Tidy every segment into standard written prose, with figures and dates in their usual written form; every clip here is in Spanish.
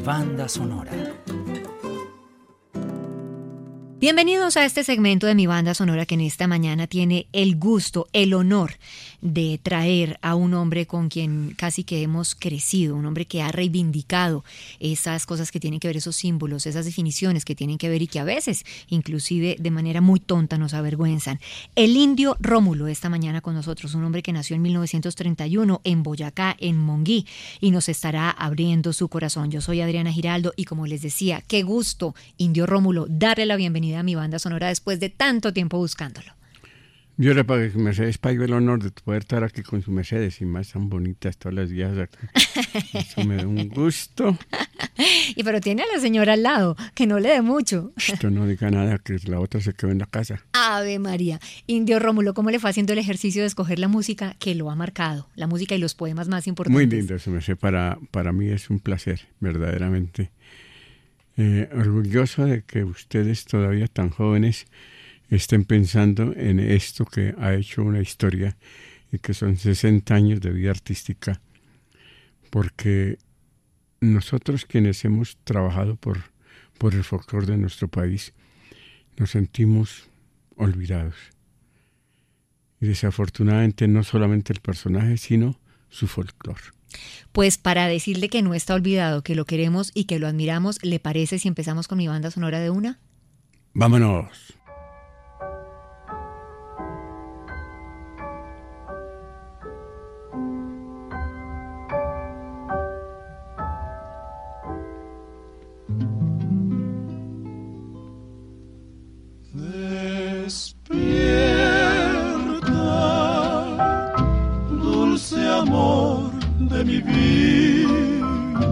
banda sonora. Bienvenidos a este segmento de Mi Banda Sonora, que en esta mañana tiene el gusto, el honor de traer a un hombre con quien casi que hemos crecido, un hombre que ha reivindicado esas cosas que tienen que ver, esos símbolos, esas definiciones que tienen que ver y que a veces, inclusive de manera muy tonta, nos avergüenzan. El Indio Rómulo, esta mañana con nosotros, un hombre que nació en 1931 en Boyacá, en Monguí, y nos estará abriendo su corazón. Yo soy Adriana Giraldo y, como les decía, qué gusto, Indio Rómulo, darle la bienvenida a Mi Banda Sonora después de tanto tiempo buscándolo. Yo le pago a su Mercedes, pago el honor de poder estar aquí con su Mercedes y más tan bonitas todas las días aquí. Eso me da un gusto. Y pero tiene a la señora al lado, que no le dé mucho. Esto no diga nada, que la otra se quedó en la casa. Ave María. Indio Rómulo, ¿cómo le fue haciendo el ejercicio de escoger la música que lo ha marcado? La música y los poemas más importantes. Muy lindo, su Mercedes. Para mí es un placer, verdaderamente. Orgulloso de que ustedes todavía tan jóvenes estén pensando en esto que ha hecho una historia y que son 60 años de vida artística, porque nosotros quienes hemos trabajado por el folclore de nuestro país nos sentimos olvidados, y desafortunadamente no solamente el personaje sino su folclore. Pues para decirle que no está olvidado, que lo queremos y que lo admiramos, ¿le parece si empezamos con Mi Banda Sonora de una? ¡Vámonos! Despierta, dulce amor de mi vida,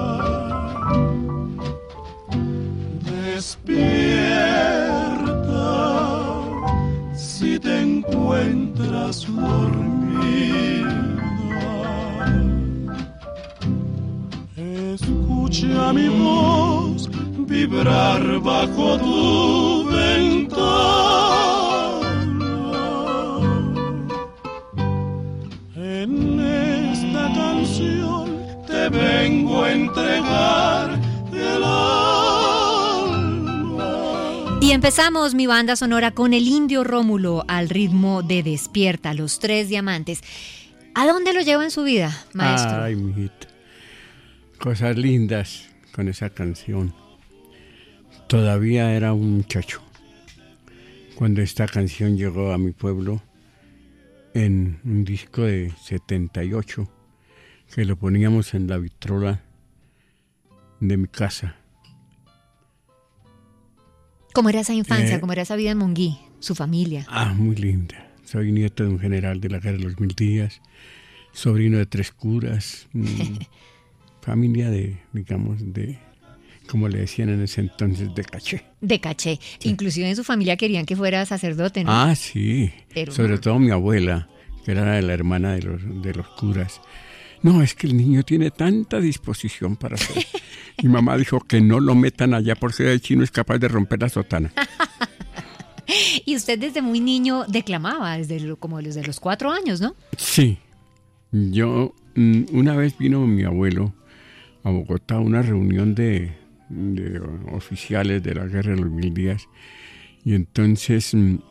despierta si te encuentras dormida, escucha mi voz vibrar bajo tu ventana. En esta canción te vengo a entregar el alma. Y empezamos Mi Banda Sonora con el Indio Rómulo al ritmo de Despierta, Los Tres Diamantes. ¿A dónde lo lleva en su vida, maestro? Ay, mijita, cosas lindas con esa canción. Todavía era un muchacho cuando esta canción llegó a mi pueblo en un disco de 78 que lo poníamos en la vitrola de mi casa. ¿Cómo era esa infancia? ¿Cómo era esa vida en Monguí? ¿Su familia? Muy linda. Soy nieto de un general de la Guerra de los 1000 días, sobrino de 3 curas, familia de, digamos, de, como le decían en ese entonces, de caché. De caché. Sí. Inclusive en su familia querían que fuera sacerdote, ¿no? Ah, sí. Pero sobre todo mi abuela, que era la hermana de los curas. No, es que el niño tiene tanta disposición para hacer. Mi mamá dijo que no lo metan allá porque el chino es capaz de romper la sotana. Y usted desde muy niño declamaba, como desde los 4 años, ¿no? Sí. Yo, una vez vino mi abuelo a Bogotá a una reunión de oficiales de la Guerra de los 1000 días, y entonces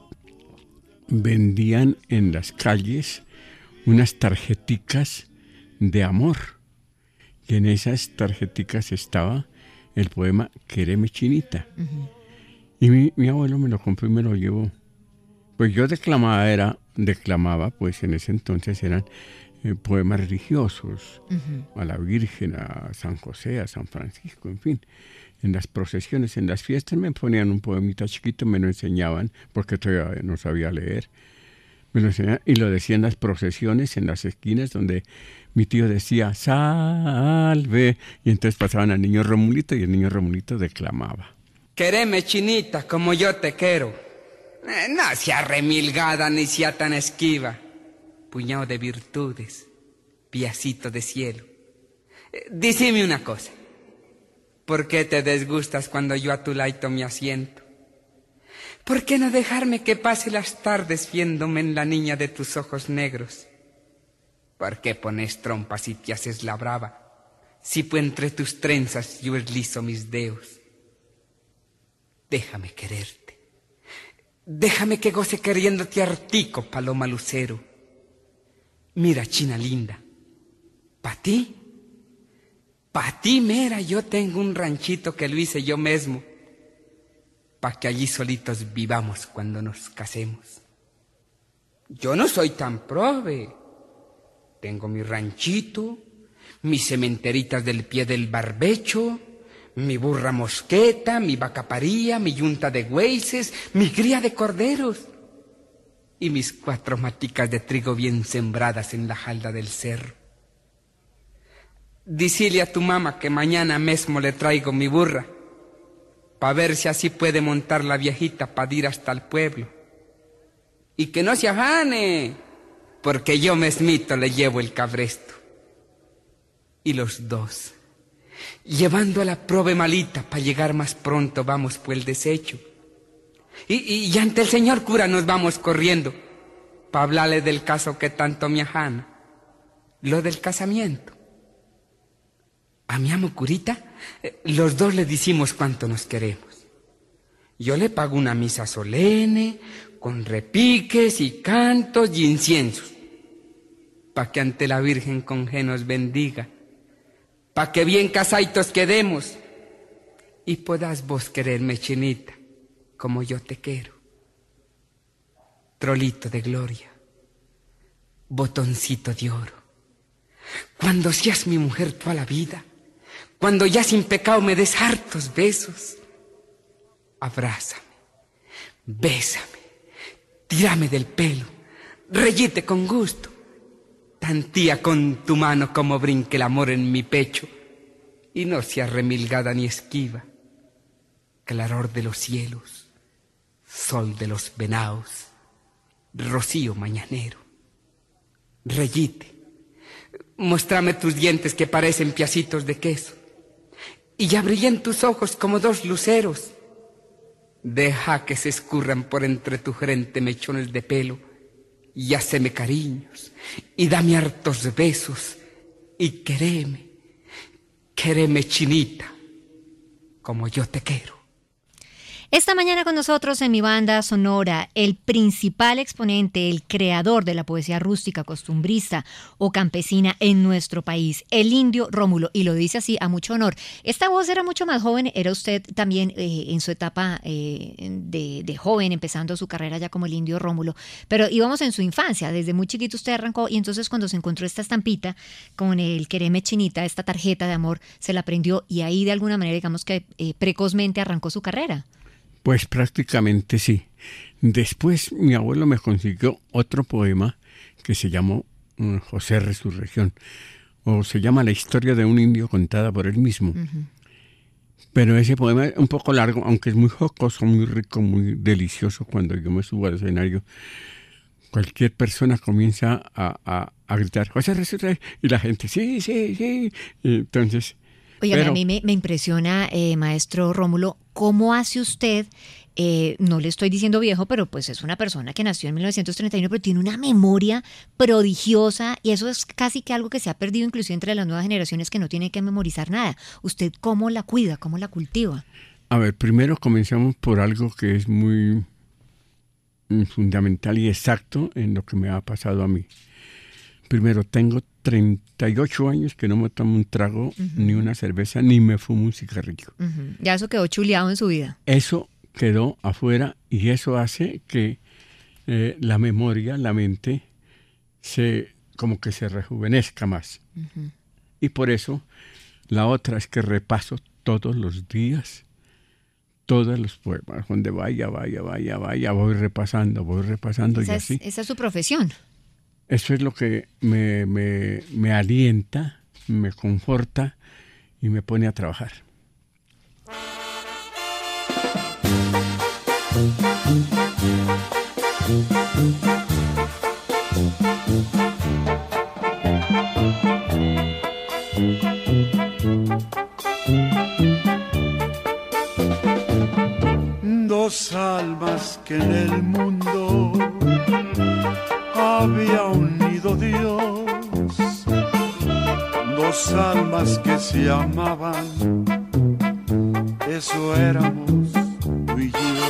vendían en las calles unas tarjeticas de amor, y en esas tarjeticas estaba el poema Quéreme Chinita. Uh-huh. Y mi abuelo me lo compró y me lo llevó. Pues yo declamaba, pues en ese entonces eran poemas religiosos, uh-huh, a la Virgen, a San José, a San Francisco, en fin. En las procesiones, en las fiestas me ponían un poemita chiquito, me lo enseñaban, porque todavía no sabía leer. Me lo enseñaban y lo decía en las procesiones, en las esquinas, donde mi tío decía, salve, y entonces pasaban al niño Romulito y el niño Romulito declamaba. Quéreme, chinita, como yo te quiero. No sea remilgada ni sea tan esquiva. Puñado de virtudes, piacito de cielo. Díceme una cosa. ¿Por qué te desgustas cuando yo a tu lado me asiento? ¿Por qué no dejarme que pase las tardes viéndome en la niña de tus ojos negros? ¿Por qué pones trompas y te haces la brava si pues entre tus trenzas yo eslizo mis dedos. Déjame quererte. Déjame que goce queriéndote hartico, paloma lucero. Mira, china linda, pa' ti, mira, yo tengo un ranchito que lo hice yo mismo, pa' que allí solitos vivamos cuando nos casemos. Yo no soy tan prove. Tengo mi ranchito, mis cementeritas del pie del barbecho, mi burra mosqueta, mi vaca paría, mi yunta de güeyes, mi cría de corderos y mis 4 maticas de trigo bien sembradas en la halda del cerro. Dicile a tu mamá que mañana mismo le traigo mi burra, pa' ver si así puede montar la viejita pa' ir hasta el pueblo. Y que no se afane, porque yo mesmito le llevo el cabresto. Y los dos, llevando a la prove malita pa' llegar más pronto, vamos por el desecho. Y ante el señor cura nos vamos corriendo pa' hablarle del caso que tanto me ajana, lo del casamiento. A mi amo curita, los dos le decimos cuánto nos queremos. Yo le pago una misa solene, con repiques y cantos y inciensos, pa' que ante la Virgen con G nos bendiga, pa' que bien casaitos quedemos y podás vos quererme, chinita, como yo te quiero. Trolito de gloria, botoncito de oro, cuando seas mi mujer toda la vida, cuando ya sin pecado me des hartos besos, abrázame, bésame, tírame del pelo, reyite con gusto, tantía con tu mano como brinque el amor en mi pecho, y no sea remilgada ni esquiva, claror de los cielos, sol de los venados, rocío mañanero. Reyite, muéstrame tus dientes que parecen piacitos de queso, y ya brillen tus ojos como 2 luceros. Deja que se escurran por entre tu frente mechones de pelo, y haceme cariños, y dame hartos besos, y quereme, chinita, como yo te quiero. Esta mañana con nosotros en mi banda sonora, el principal exponente, el creador de la poesía rústica, costumbrista o campesina en nuestro país, el Indio Rómulo, y lo dice así a mucho honor. Esta voz era mucho más joven, era usted también en su etapa de joven, empezando su carrera ya como el Indio Rómulo, pero íbamos en su infancia, desde muy chiquito usted arrancó, y entonces cuando se encontró esta estampita con el quereme chinita, esta tarjeta de amor, se la aprendió y ahí de alguna manera digamos que precozmente arrancó su carrera. Pues prácticamente sí. Después mi abuelo me consiguió otro poema que se llamó José Resurrección, o se llama La historia de un indio contada por él mismo. Uh-huh. Pero ese poema es un poco largo, aunque es muy jocoso, muy rico, muy delicioso. Cuando yo me subo al escenario, cualquier persona comienza a gritar José Resurrección, y la gente sí. Y entonces... Oiga, a mí me impresiona, maestro Rómulo, ¿cómo hace usted? No le estoy diciendo viejo, pero pues es una persona que nació en 1931, pero tiene una memoria prodigiosa, y eso es casi que algo que se ha perdido inclusive entre las nuevas generaciones, que no tienen que memorizar nada. ¿Usted cómo la cuida, cómo la cultiva? A ver, primero comenzamos por algo que es muy fundamental y exacto en lo que me ha pasado a mí. Primero, tengo 38 años que no me tomo un trago, uh-huh, ni una cerveza, ni me fumo un cigarrillo. Uh-huh. Ya eso quedó chuleado en su vida. Eso quedó afuera, y eso hace que la memoria, la mente, como que se rejuvenezca más. Uh-huh. Y por eso, la otra es que repaso todos los días todos los poemas. Donde vaya, voy repasando y así. Esa es su profesión. Eso es lo que me alienta, me conforta y me pone a trabajar. Dos almas que en el mundo había unido Dios, Dos almas que se amaban, eso éramos tú y yo.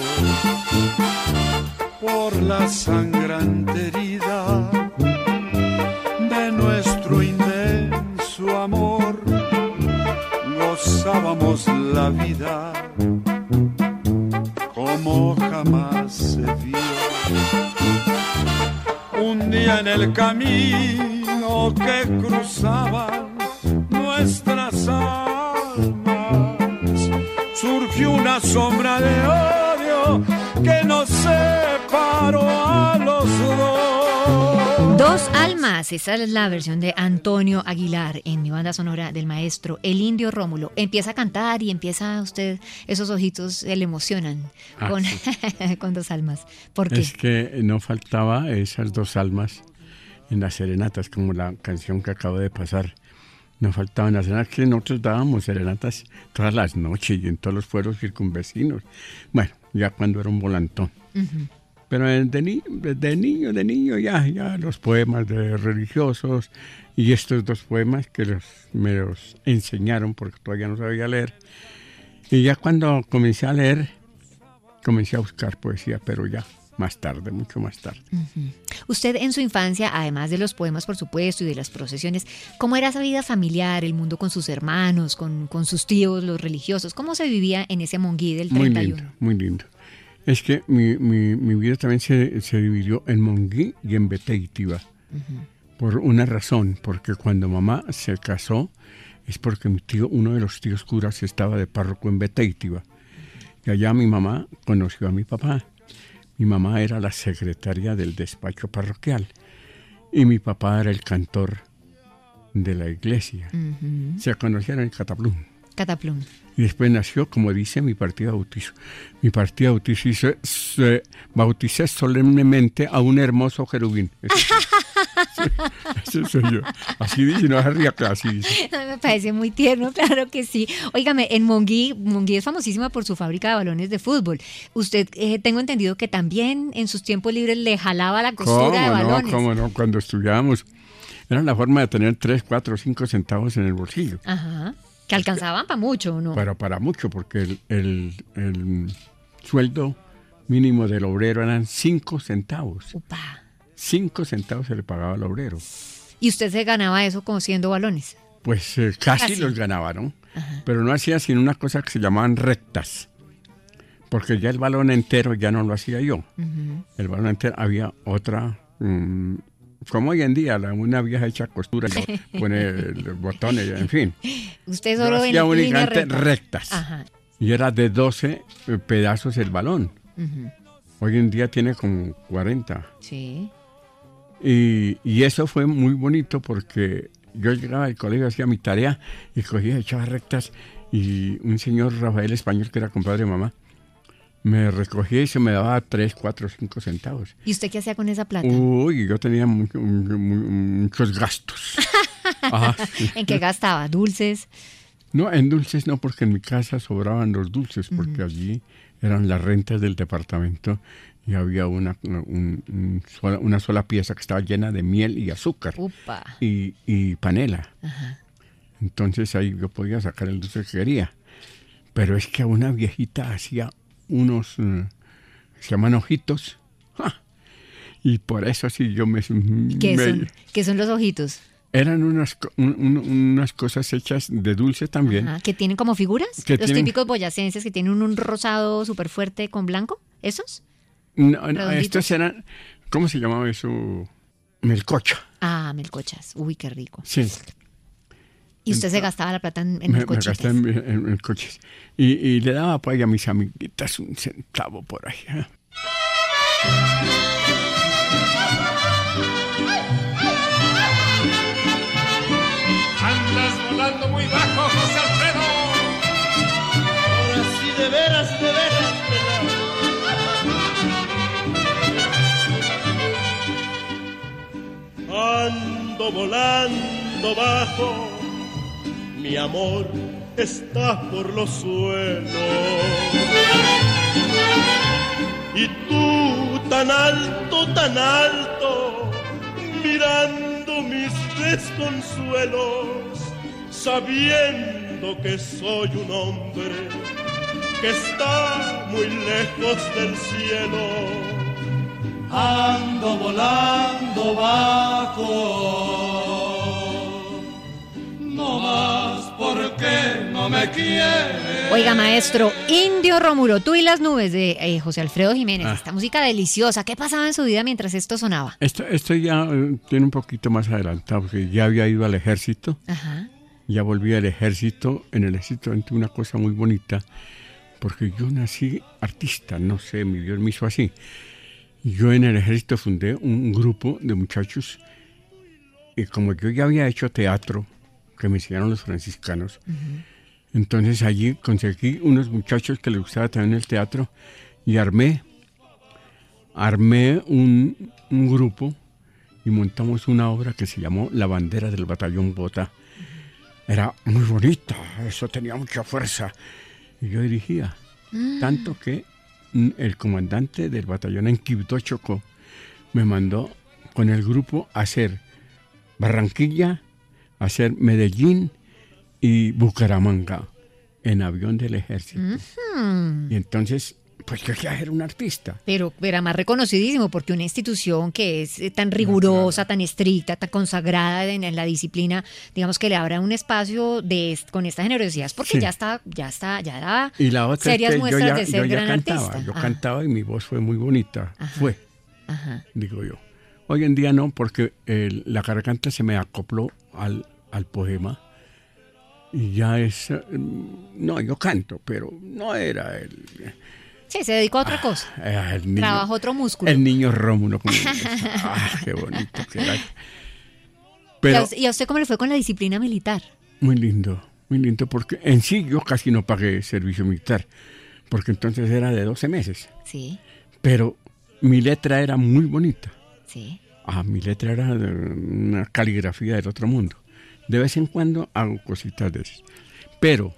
Por la sangrante herida de nuestro inmenso amor, gozábamos la vida como jamás se vio. Un día en el camino que cruzaban nuestras almas, surgió una sombra de odio que nos separó a los dos. Dos almas, esa es la versión de Antonio Aguilar en mi banda sonora del maestro El Indio Rómulo. Empieza a cantar y empieza usted, esos ojitos se le emocionan Sí. con Dos almas. ¿Por qué? Es que no faltaba esas dos almas en las serenatas, como la canción que acabo de pasar. No faltaban las serenatas, que nosotros dábamos serenatas todas las noches y en todos los pueblos circunvecinos. Bueno, ya cuando era un volantón. Uh-huh. Pero desde niño ya los poemas de religiosos y estos dos poemas que me los enseñaron porque todavía no sabía leer. Y ya cuando comencé a leer, comencé a buscar poesía, pero ya más tarde, mucho más tarde. Uh-huh. Usted en su infancia, además de los poemas, por supuesto, y de las procesiones, ¿cómo era esa vida familiar, el mundo con sus hermanos, con sus tíos, los religiosos? ¿Cómo se vivía en ese Monguí del 31? Muy lindo. Es que mi vida también se dividió en Monguí y en Beteitiva. Uh-huh. Por una razón, porque cuando mamá se casó, es porque uno de los tíos curas estaba de párroco en Beteitiva. Y allá mi mamá conoció a mi papá. Mi mamá era la secretaria del despacho parroquial y mi papá era el cantor de la iglesia. Uh-huh. Se conocieron en Cataplum. Y después nació, como dice, mi partido de bautizo. Mi partido de bautizo se bauticé solemnemente a un hermoso querubín. Eso soy yo. Así dice, no se ría, así dice. Me parece muy tierno, claro que sí. Óigame, en Monguí es famosísima por su fábrica de balones de fútbol. Usted, tengo entendido que también en sus tiempos libres le jalaba la costura de balones. ¿Cómo no? Cuando estudiábamos, era la forma de tener 3, 4, 5 centavos en el bolsillo. Ajá. Que alcanzaban para mucho, ¿no? Para mucho, porque el sueldo mínimo del obrero eran 5 centavos. Upa. 5 centavos se le pagaba al obrero. ¿Y usted se ganaba eso conociendo balones? Pues casi los ganaba, ¿no? Ajá. Pero no hacía sino una cosa que se llamaban rectas. Porque ya el balón entero ya no lo hacía yo. Uh-huh. El balón entero había otra... como hoy en día, una vieja hecha costura, pone botones, en fin. Usted solo hacía únicamente rectas. Ajá. Y era de 12 pedazos el balón. Uh-huh. Hoy en día tiene como 40. Sí. Y eso fue muy bonito porque yo llegaba al colegio, hacía mi tarea y cogía, echaba rectas. Y un señor Rafael Español, que era compadre de mamá, me recogía y se me daba 3, 4, 5 centavos. ¿Y usted qué hacía con esa plata? Uy, yo tenía muchos gastos. Ajá. ¿En qué gastaba? ¿Dulces? No, en dulces no, porque en mi casa sobraban los dulces, porque allí eran las rentas del departamento y había una sola pieza que estaba llena de miel y azúcar. Upa. Y panela. Ajá. Entonces ahí yo podía sacar el dulce que quería. Pero es que a una viejita hacía unos, se llaman ojitos, ¡ja! Y por eso sí yo ¿Qué son los ojitos? Eran unas cosas hechas de dulce también. Ajá, ¿que tienen como figuras? Los típicos boyacenses que tienen un rosado súper fuerte con blanco, ¿esos? No, estos eran, ¿cómo se llamaba eso? Melcocha. Ah, melcochas, uy, qué rico. Sí. ¿Y usted se gastaba la plata en melcochitas? Me gasté en melcoches. Y le daba pues a mis amiguitas 1 centavo por ahí. ¿Eh? Andas volando muy bajo, José Alfredo. Ahora sí, de veras, ando volando bajo. Mi amor está por los suelos y tú tan alto, mirando mis desconsuelos, sabiendo que soy un hombre que está muy lejos del cielo. Ando volando bajo, no más porque no me quiere. Oiga, maestro, Indio Rómulo, Tú y las nubes de José Alfredo Jiménez, esta música deliciosa. ¿Qué pasaba en su vida mientras esto sonaba? Esto ya tiene un poquito más adelantado, porque ya había ido al ejército. Ajá. Ya volví al ejército. En el ejército entré una cosa muy bonita, porque yo nací artista, no sé, mi Dios me hizo así. Yo en el ejército fundé un grupo de muchachos, y como yo ya había hecho teatro, que me enseñaron los franciscanos, entonces allí conseguí unos muchachos que les gustaba también el teatro, y armé un grupo, y montamos una obra que se llamó La bandera del batallón Bota. Era muy bonita, eso tenía mucha fuerza. Y yo dirigía, tanto que el comandante del batallón en Quibdó, Chocó, me mandó con el grupo a hacer Barranquilla, a hacer Medellín y Bucaramanga en avión del ejército. Y entonces, pues yo ya era un artista. Pero era más reconocidísimo porque una institución que es tan rigurosa, tan estricta, tan consagrada en la disciplina, digamos que le abra un espacio con esta generosidad, porque Sí. ya da Y la otra serias es que muestras de ser yo ya gran cantaba, artista. yo cantaba y mi voz fue muy bonita. Fue, digo yo. Hoy en día no, porque la garganta se me acopló al poema. Y ya es... no, yo canto, pero no era el... Sí, se dedicó a otra cosa. el niño, Trabajó otro músculo. El niño Rómulo. Como qué bonito que era. Pero ¿Y a usted cómo le fue con la disciplina militar? muy lindo, porque en sí yo casi no pagué servicio militar, porque entonces era de 12 meses. Sí, Pero mi letra era muy bonita. sí. Mi letra era de una caligrafía del otro mundo. De vez en cuando hago cositas de esas. Pero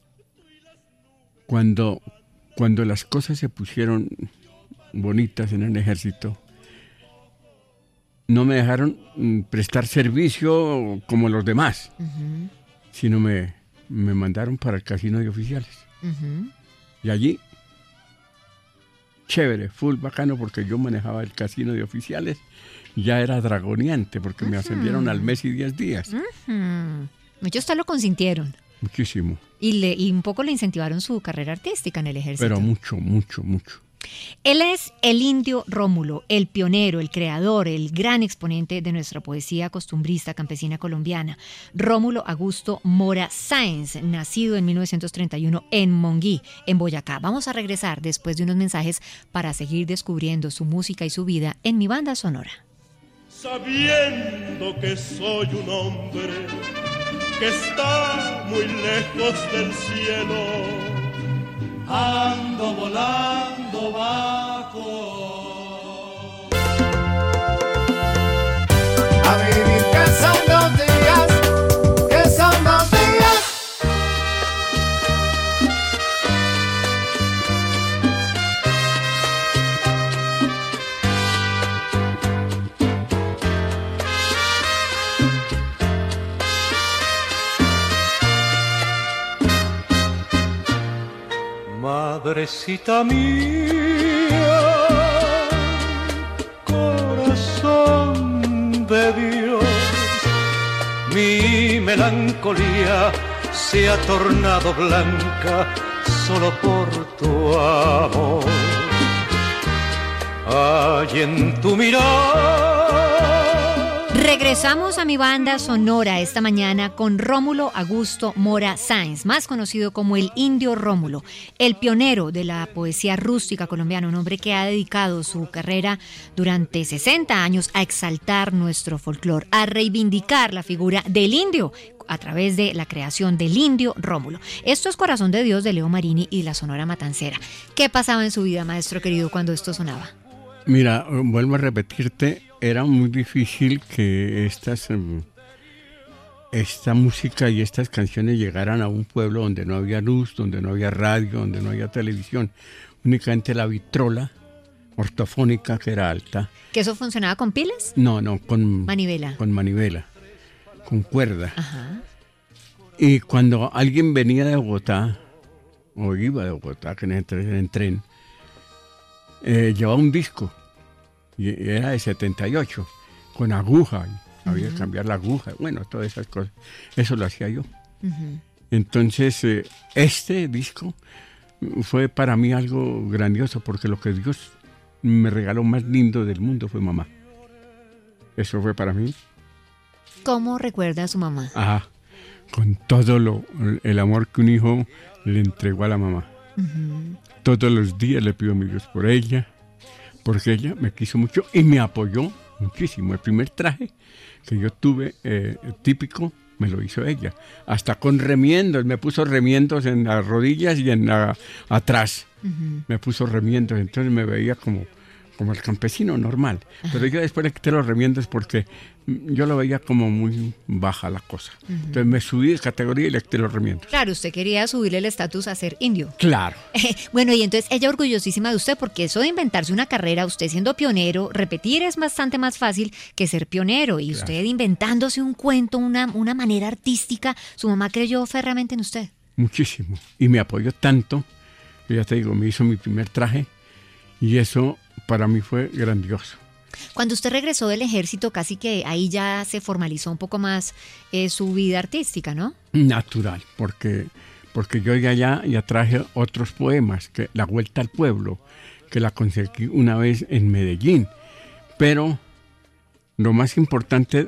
cuando las cosas se pusieron bonitas en el ejército, no me dejaron prestar servicio como los demás, sino me mandaron para el casino de oficiales. Y allí, chévere, full bacano, porque yo manejaba el casino de oficiales. Ya era dragoneante, porque me ascendieron al mes y 10 días. Muchos usted lo consintieron. Muchísimo. Y un poco le incentivaron su carrera artística en el ejército. Pero mucho. Él es el Indio Rómulo, el pionero, el creador, el gran exponente de nuestra poesía costumbrista campesina colombiana. Rómulo Augusto Mora Sáenz, nacido en 1931 en Monguí, en Boyacá. Vamos a regresar después de unos mensajes para seguir descubriendo su música y su vida en Mi Banda Sonora. Sabiendo que soy un hombre que está muy lejos del cielo, ando volando bajo. A vivir que son 2 días, que son 2 días. Madrecita mía, corazón de Dios, mi melancolía se ha tornado blanca solo por tu amor. Hay en tu mirar. Regresamos a Mi Banda Sonora esta mañana con Rómulo Augusto Mora Sáenz, más conocido como el Indio Rómulo, el pionero de la poesía rústica colombiana, un hombre que ha dedicado su carrera durante 60 años a exaltar nuestro folclore, a reivindicar la figura del indio a través de la creación del Indio Rómulo. Esto es Corazón de Dios de Leo Marini y la Sonora Matancera. ¿Qué pasaba en su vida, maestro querido, cuando esto sonaba? Mira, vuelvo a repetirte, era muy difícil que esta música y estas canciones llegaran a un pueblo donde no había luz, donde no había radio, donde no había televisión. Únicamente la vitrola ortofónica, que era alta. ¿Que eso funcionaba con pilas? No, con manivela. Con manivela, con cuerda. Ajá. Y cuando alguien venía de Bogotá, o iba de Bogotá, que en tren, llevaba un disco, y era de 78, con aguja, y había que cambiar la aguja, bueno, todas esas cosas. Eso lo hacía yo. Ujú. Entonces, este disco fue para mí algo grandioso, porque lo que Dios me regaló más lindo del mundo fue mamá. Eso fue para mí. ¿Cómo recuerda a su mamá? Ajá, con todo el amor que un hijo le entregó a la mamá. Ujú. Todos los días le pido a mi Dios por ella, porque ella me quiso mucho y me apoyó muchísimo. El primer traje que yo tuve típico me lo hizo ella, hasta con remiendos, me puso remiendos en las rodillas y atrás. Ujú. Me puso remiendos, entonces me veía como el campesino normal. Pero yo después le quité los remiendos porque yo lo veía como muy baja la cosa. Entonces me subí de categoría y le quité los remiendos. Claro, usted quería subirle el estatus a ser indio. Claro. Bueno, y entonces ella orgullosísima de usted, porque eso de inventarse una carrera, usted siendo pionero, repetir es bastante más fácil que ser pionero. Y Claro. usted inventándose un cuento, una manera artística, su mamá creyó férreamente en usted. Muchísimo. Y me apoyó tanto, que ya te digo, me hizo mi primer traje y eso para mí fue grandioso. Cuando usted regresó del ejército, casi que ahí ya se formalizó un poco más su vida artística, ¿no? Natural, porque yo ya traje otros poemas, que La Vuelta al Pueblo, que la conseguí una vez en Medellín. Pero lo más importante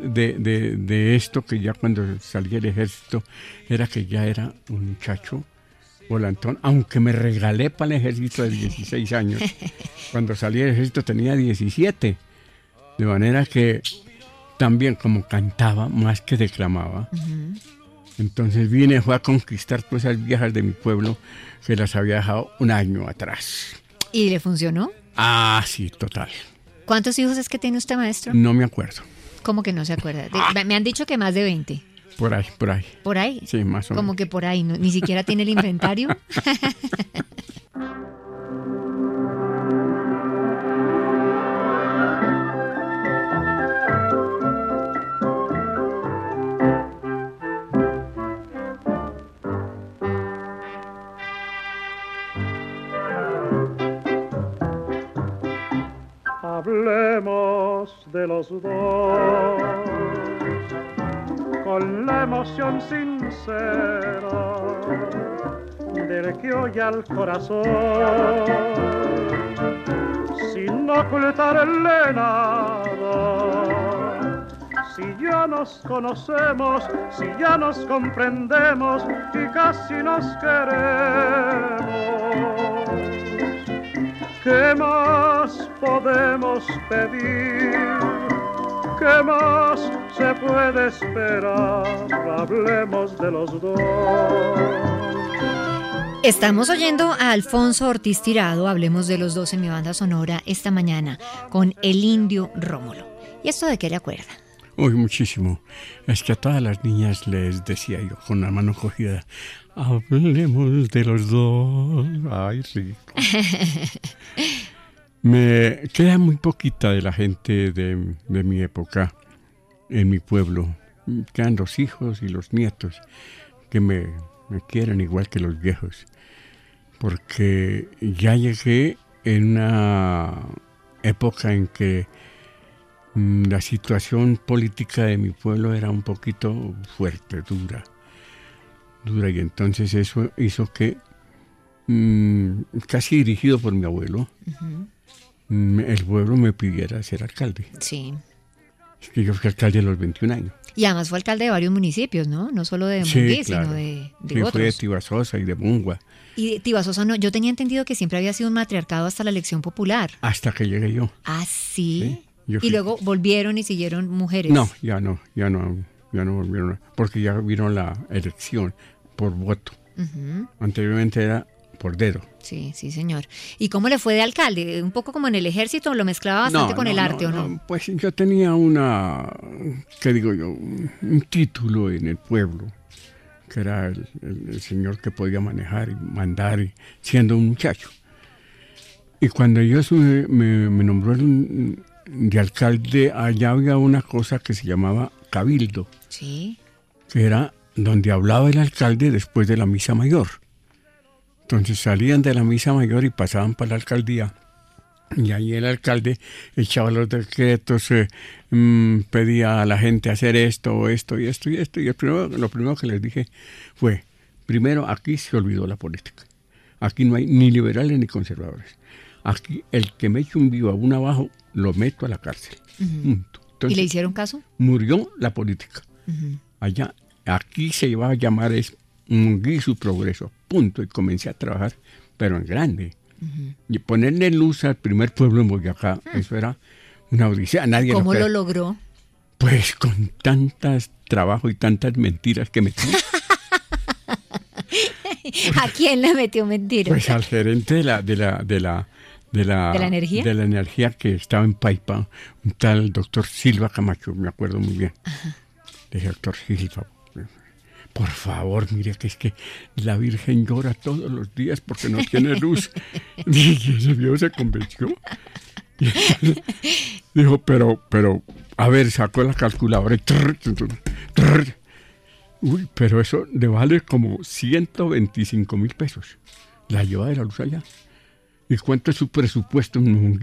de esto, que ya cuando salí del ejército, era que ya era un muchacho volantón, aunque me regalé para el ejército de 16 años. Cuando salí del ejército tenía 17. De manera que también como cantaba más que declamaba. Entonces fue a conquistar todas esas viejas de mi pueblo que las había dejado un año atrás. ¿Y le funcionó? Ah, sí, total. ¿Cuántos hijos es que tiene usted, maestro? No me acuerdo. ¿Cómo que no se acuerda? Me han dicho que más de 20. Por ahí. ¿Por ahí? Sí, más o menos. Como que por ahí, ni siquiera tiene el inventario. Hablemos de los dos con la emoción sincera del que oye al corazón, sin ocultarle nada. Si ya nos conocemos, si ya nos comprendemos y casi nos queremos, ¿qué más podemos pedir? ¿Qué más se puede esperar? Hablemos de los dos. Estamos oyendo a Alfonso Ortiz Tirado, hablemos de los dos en mi banda sonora esta mañana, con El Indio Rómulo. ¿Y esto de qué le acuerda? Uy, muchísimo. Es que a todas las niñas les decía yo, con la mano cogida, hablemos de los dos. Ay, rico. Me queda muy poquita de la gente de mi época en mi pueblo. Quedan los hijos y los nietos que me quieren igual que los viejos. Porque ya llegué en una época en que la situación política de mi pueblo era un poquito fuerte, dura, y entonces eso hizo que, casi dirigido por mi abuelo, el pueblo me pidiera ser alcalde. Sí. Es que yo fui alcalde a los 21 años. Y además fue alcalde de varios municipios, ¿no? No solo de Monguí, sino de sí, otros. fue de Tibasosa y de Bungua. Y Tibasosa no, yo tenía entendido que siempre había sido un matriarcado hasta la elección popular. Hasta que llegué yo. ¿Ah, sí? Sí, yo Y fui. luego volvieron y siguieron mujeres. No, ya no volvieron, porque ya vino la elección por voto. Ujú. Anteriormente era por dedo. Sí, sí, señor. ¿Y cómo le fue de alcalde? ¿Un poco como en el ejército? ¿Lo mezclaba bastante con el arte o no? Pues yo tenía un título en el pueblo, que era el señor que podía manejar y mandar siendo un muchacho. Y cuando yo me nombró de alcalde, allá había una cosa que se llamaba cabildo, Sí. que era donde hablaba el alcalde después de la misa mayor. Entonces salían de la misa mayor y pasaban para la alcaldía. Y ahí el alcalde echaba los decretos, pedía a la gente hacer esto, esto y esto y esto. Y lo primero que les dije fue, primero, aquí se olvidó la política. Aquí no hay ni liberales ni conservadores. Aquí el que me eche un vivo aún abajo, lo meto a la cárcel. Punto. Entonces, ¿y le hicieron caso? Murió la política. Allá, aquí se iba a llamar Monguí y su progreso. Punto. Y comencé a trabajar, pero en grande. Y ponerle luz al primer pueblo en Boyacá, eso era una odisea. Nadie ¿Cómo lo logró? Pues con tantas trabajo y tantas mentiras que metí. ¿A quién le metió mentiras? Pues al gerente de la energía? De la energía que estaba en Paipa, un tal doctor Silva Camacho, me acuerdo muy bien. Le dije, doctor Silva, por favor, mire que es que la Virgen llora todos los días porque no tiene luz. Y ese viejo se convenció. Y dijo, pero, a ver, sacó la calculadora y uy, pero eso le vale como 125,000 pesos. La lleva de la luz allá. ¿Y cuánto es su presupuesto?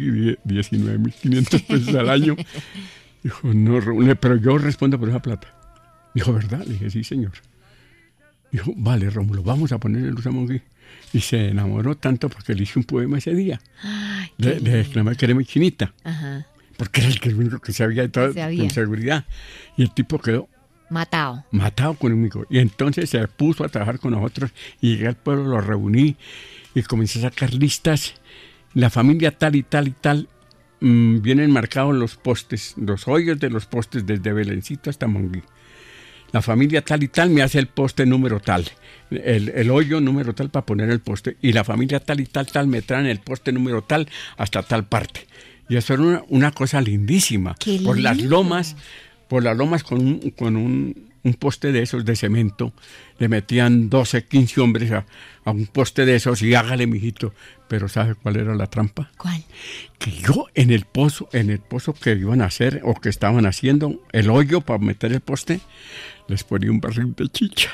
19,500 pesos al año. Dijo, no, pero yo respondo por esa plata. Dijo, ¿verdad? Le dije, sí, señor. Dijo, vale, Rómulo, vamos a ponerle luz a Monguí. Y se enamoró tanto porque le hice un poema ese día. Ay, le exclamé, quereme chinita. Ajá. Porque era el único que sabía de todo, con seguridad. Y el tipo quedó matado conmigo. Y entonces se puso a trabajar con nosotros y llegué al pueblo, lo reuní y comencé a sacar listas. La familia tal y tal y tal, vienen marcados los postes, los hoyos de los postes desde Belencito hasta Monguí. La familia tal y tal me hace el poste número tal, el hoyo número tal para poner el poste, y la familia tal y tal me traen el poste número tal hasta tal parte. Y eso era una cosa lindísima. ¡Qué lindo! Por las lomas con un poste de esos de cemento, le metían 12, 15 hombres a un poste de esos y hágale, mijito. Pero ¿sabe cuál era la trampa? ¿Cuál? Que yo en el pozo que iban a hacer o que estaban haciendo, el hoyo para meter el poste, les ponía un barril de chicha.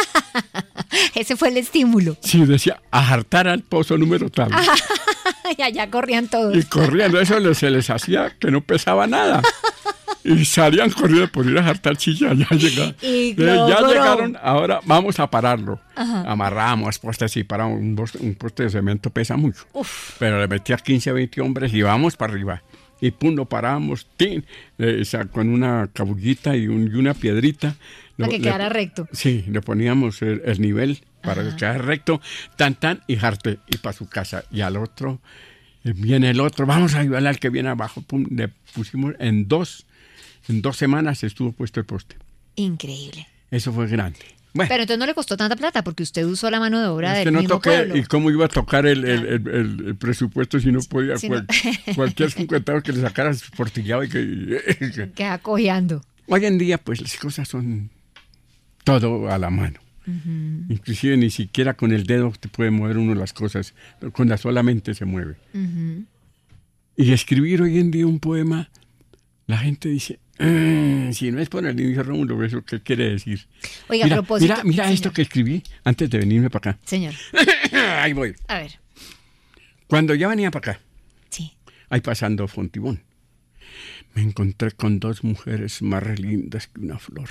Ese fue el estímulo. Sí, decía, ajartar al pozo número tal. Y allá corrían todos. Y corriendo, eso se les hacía que no pesaba nada. Y salían corriendo por ir a jartar chicha. Ya llegaron, ahora vamos a pararlo. Ajá. Amarramos postes y paramos. Un poste de cemento pesa mucho. Uf. Pero le metía 15 a 20 hombres y vamos para arriba. Y pum, lo paramos, con una cabullita y una piedrita. Para que quedara recto. Sí, le poníamos el nivel para que quedara recto, tan, y jarte, y para su casa. Y al otro, viene el otro, vamos a ayudarle al que viene abajo. Pum, le pusimos en 2 semanas estuvo puesto el poste. Increíble. Eso fue grande. Bueno, pero entonces no le costó tanta plata porque usted usó la mano de obra del mismo pueblo. ¿Y cómo iba a tocar el presupuesto si no podía? Cualquier cincuentavo que le sacara su portillado y que queda cojeando. Hoy en día, pues, las cosas son todo a la mano. Uh-huh. Inclusive ni siquiera con el dedo te puede mover uno las cosas. Con la sola mente se mueve. Uh-huh. Y escribir hoy en día un poema, la gente dice... si no es por el inicio, Rómulo, ¿eso qué quiere decir? Oiga, a propósito... Mira esto que escribí antes de venirme para acá. Señor. Ahí voy. A ver. Cuando ya venía para acá, sí, ahí pasando Fontibón, me encontré con 2 mujeres más lindas que una flor.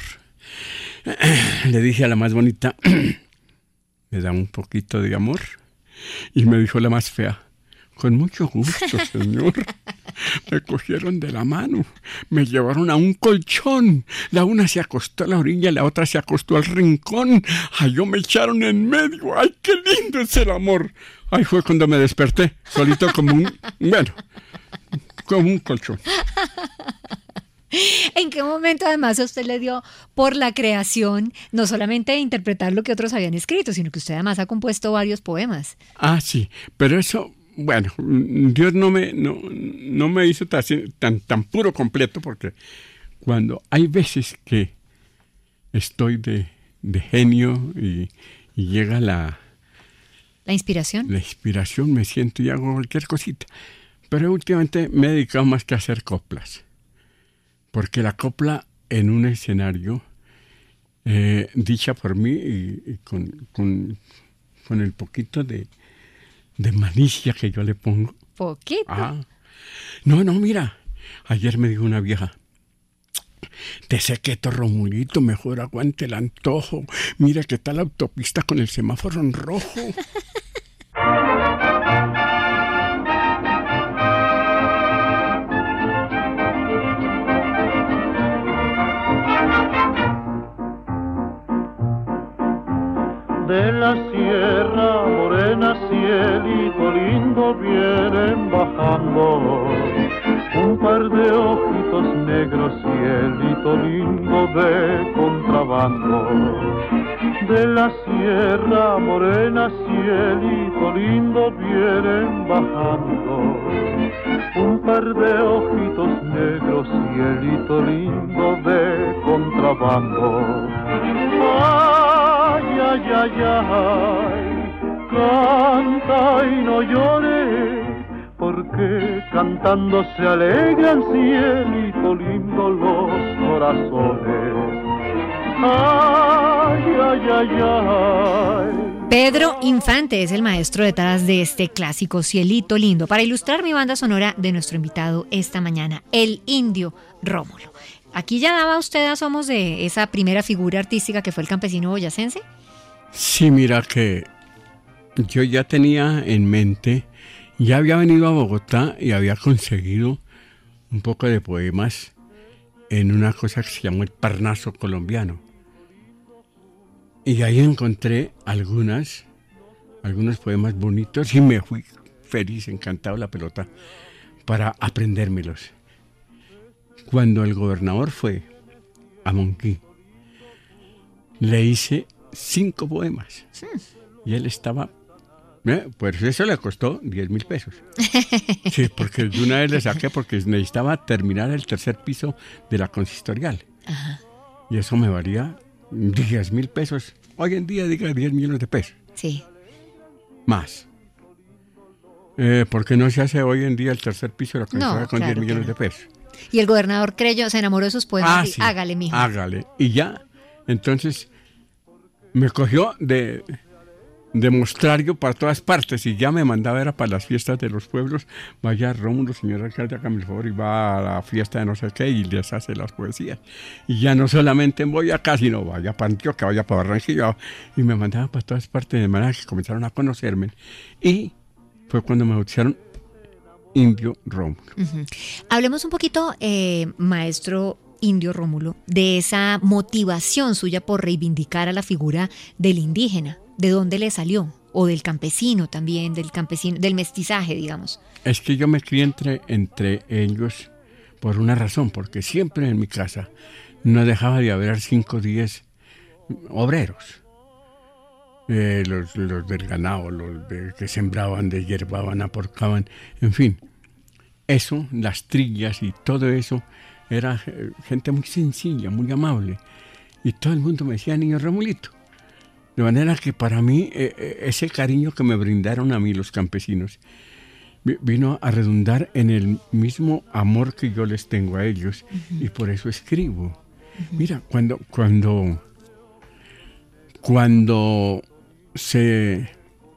Le dije a la más bonita, ¿me da un poquito de amor? Y me dijo la más fea, con mucho gusto, señor. Me cogieron de la mano, me llevaron a un colchón. La una se acostó a la orilla, la otra se acostó al rincón. Ay, yo me echaron en medio. Ay, qué lindo es el amor. Ay, fue cuando me desperté, solito como un colchón. ¿En qué momento además a usted le dio por la creación, no solamente de interpretar lo que otros habían escrito, sino que usted además ha compuesto varios poemas? Ah, sí, pero eso... Bueno, Dios no me hizo tan puro completo, porque cuando hay veces que estoy de genio y llega la inspiración. La inspiración, me siento y hago cualquier cosita. Pero últimamente me he dedicado más que a hacer coplas. Porque la copla en un escenario dicha por mí y con el poquito de malicia que yo le pongo. ¿Poquito? No, mira, ayer me dijo una vieja, te sé quieto, Romulito, mejor aguante el antojo. Mira que está la autopista con el semáforo en rojo. De la sierra morena, cielito lindo, vienen bajando un par de ojitos negros, cielito lindo de contrabando. De la sierra morena, cielito lindo, vienen bajando un par de ojitos negros, cielito lindo de contrabando. Ay, ay, ay, ay, canta y no llores, porque cantando se alegran, cielito lindo, los corazones. Ay, ay, ay, ay. Pedro Infante es el maestro detrás de este clásico Cielito Lindo, para ilustrar mi banda sonora de nuestro invitado esta mañana, el Indio Rómulo. Aquí ya daba usted a Somos de esa primera figura artística que fue el campesino boyacense. Sí, mira que yo ya tenía en mente, ya había venido a Bogotá y había conseguido un poco de poemas en una cosa que se llamó el Parnaso colombiano. Y ahí encontré algunos poemas bonitos y me fui feliz, encantado la pelota para aprendérmelos. Cuando el gobernador fue a Monquí, le hice 5 poemas. Y él estaba... pues eso le costó 10,000 pesos. Sí, porque de una vez le saqué porque necesitaba terminar el 3er piso de la consistorial. Ajá. Y eso me valía 10,000 pesos. Hoy en día diga 10 millones de pesos. Sí. Más. ¿Por qué no se hace hoy en día el 3er piso de la consistorial con 10 millones de pesos? Y el gobernador creyó, se enamoró de sus poemas y sí, hágale, mijo. Hágale. Y ya, entonces, me cogió de mostrario para todas partes y ya me mandaba era para las fiestas de los pueblos. Vaya Rómulo, señor alcalde, hágame el favor, y va a la fiesta de no sé qué y les hace las poesías. Y ya no solamente en Boyacá, sino vaya para Antioquia, vaya para Barranquilla, y me mandaba para todas partes, de manera que comenzaron a conocerme. Y fue cuando me bautizaron Indio Rómulo. Uh-huh. Hablemos un poquito, maestro Indio Rómulo, de esa motivación suya por reivindicar a la figura del indígena. ¿De dónde le salió? O del campesino también, del mestizaje, digamos. Es que yo me crié entre ellos por una razón, porque siempre en mi casa no dejaba de haber 5 o 10 obreros. Los del ganado, que sembraban, deshiervaban, aporcaban, en fin. Eso, las trillas y todo eso, era gente muy sencilla, muy amable. Y todo el mundo me decía, niño Romulito. De manera que para mí, ese cariño que me brindaron a mí los campesinos, vino a redundar en el mismo amor que yo les tengo a ellos. Uh-huh. Y por eso escribo. Uh-huh. Mira, cuando se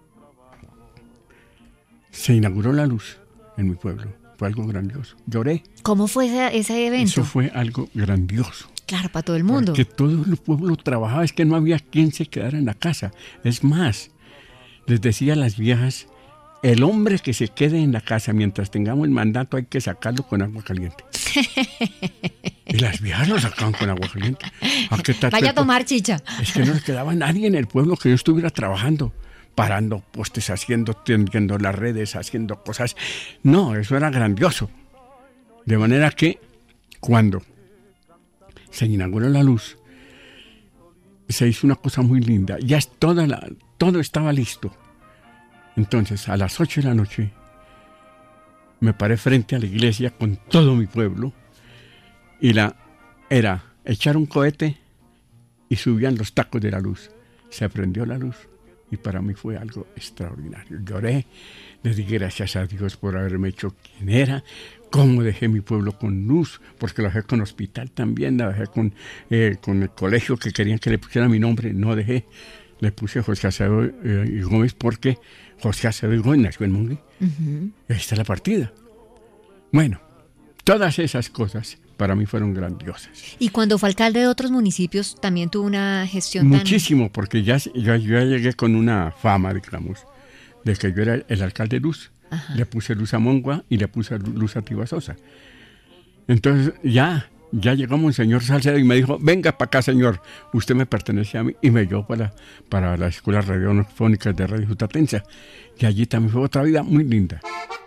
inauguró la luz en mi pueblo, fue algo grandioso. Lloré. ¿Cómo fue ese evento? Eso fue algo grandioso. Claro, para todo el mundo. Porque todo el pueblo trabajaba, es que no había quien se quedara en la casa. Es más, les decía a las viejas, el hombre que se quede en la casa mientras tengamos el mandato hay que sacarlo con agua caliente. Y las viejas lo sacaban con agua caliente. Vaya a tomar chicha. Es que no le quedaba nadie en el pueblo que yo estuviera trabajando, parando postes, tendiendo las redes, haciendo cosas. No, eso era grandioso. De manera que cuando se inauguró la luz, se hizo una cosa muy linda. Ya todo estaba listo. Entonces, a las 8 de la noche, me paré frente a la iglesia con todo mi pueblo y era echar un cohete y subían los tacos de la luz. Se prendió la luz y para mí fue algo extraordinario. Lloré, le di gracias a Dios por haberme hecho quien era, cómo dejé mi pueblo con luz, porque lo dejé con hospital también, la dejé con el colegio que querían que le pusiera mi nombre, no dejé. Le puse José Acevedo y Gómez porque José Acevedo y Gómez nació en Monguí. Ahí está la partida. Bueno, todas esas cosas para mí fueron grandiosas. Y cuando fue alcalde de otros municipios, también tuvo una gestión muchísimo, porque yo ya llegué con una fama, digamos, de que yo era el alcalde de Luz. Ajá. Le puse Luz a Mongua y le puse Luz a Tibasosa. Entonces ya llegó Monseñor Salcedo y me dijo, venga para acá, señor, usted me pertenece a mí, y me llevó para la Escuela Radiofónica de Radio Sutatensa, y allí también fue otra vida muy linda.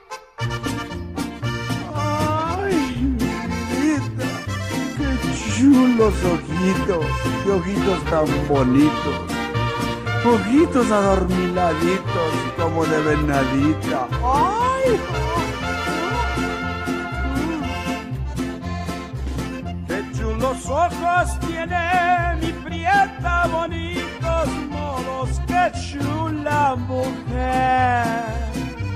Chulos ojitos, qué ojitos tan bonitos, ojitos adormiladitos como de venadita. ¡Ay! Qué chulos ojos tiene mi prieta, bonitos modos, qué chula mujer.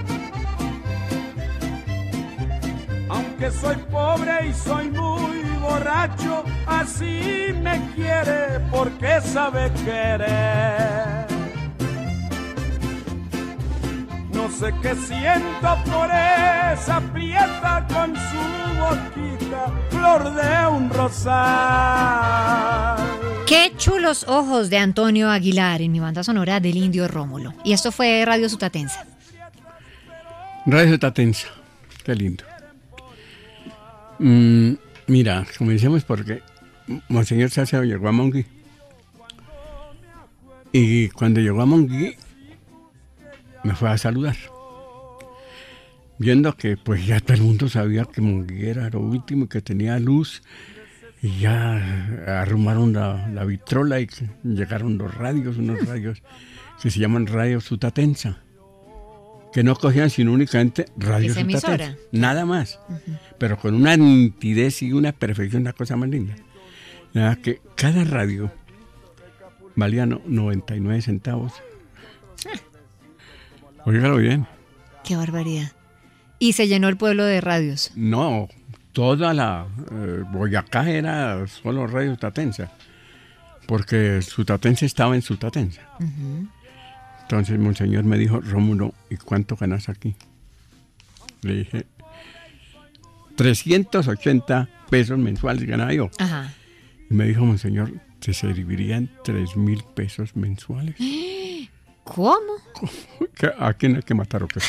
Aunque soy pobre y soy muy borracho, así me quiere porque sabe querer. No sé qué siento por esa prieta con su boquita, flor de un rosal. Qué chulos ojos de Antonio Aguilar en mi banda sonora del Indio Rómulo. Y esto fue Radio Sutatensa. Radio Sutatensa, qué lindo. Mira, comencemos porque Monseñor Salcedo llegó a Monguí. Y cuando llegó a Monguí, me fue a saludar. Viendo que pues ya todo el mundo sabía que Monguí era lo último y que tenía luz. Y ya arrumaron la vitrola y llegaron unos radios que se llaman Radio Sutatensa, que no cogían sino únicamente Radio Sutatensa, nada más, pero con una nitidez y una perfección, una cosa más linda. Nada, que cada radio valía 99 centavos. Óigalo bien. Qué barbaridad. ¿Y se llenó el pueblo de radios? No, toda la Boyacá era solo Radio Sutatensa, porque Sutatensa estaba en Sutatensa. Entonces Monseñor me dijo, Rómulo, ¿y cuánto ganas aquí? Le dije, 380 pesos mensuales ganaba yo. Ajá. Y me dijo, Monseñor, se servirían 3,000 pesos mensuales. ¿Cómo? ¿A quién hay que matar o qué?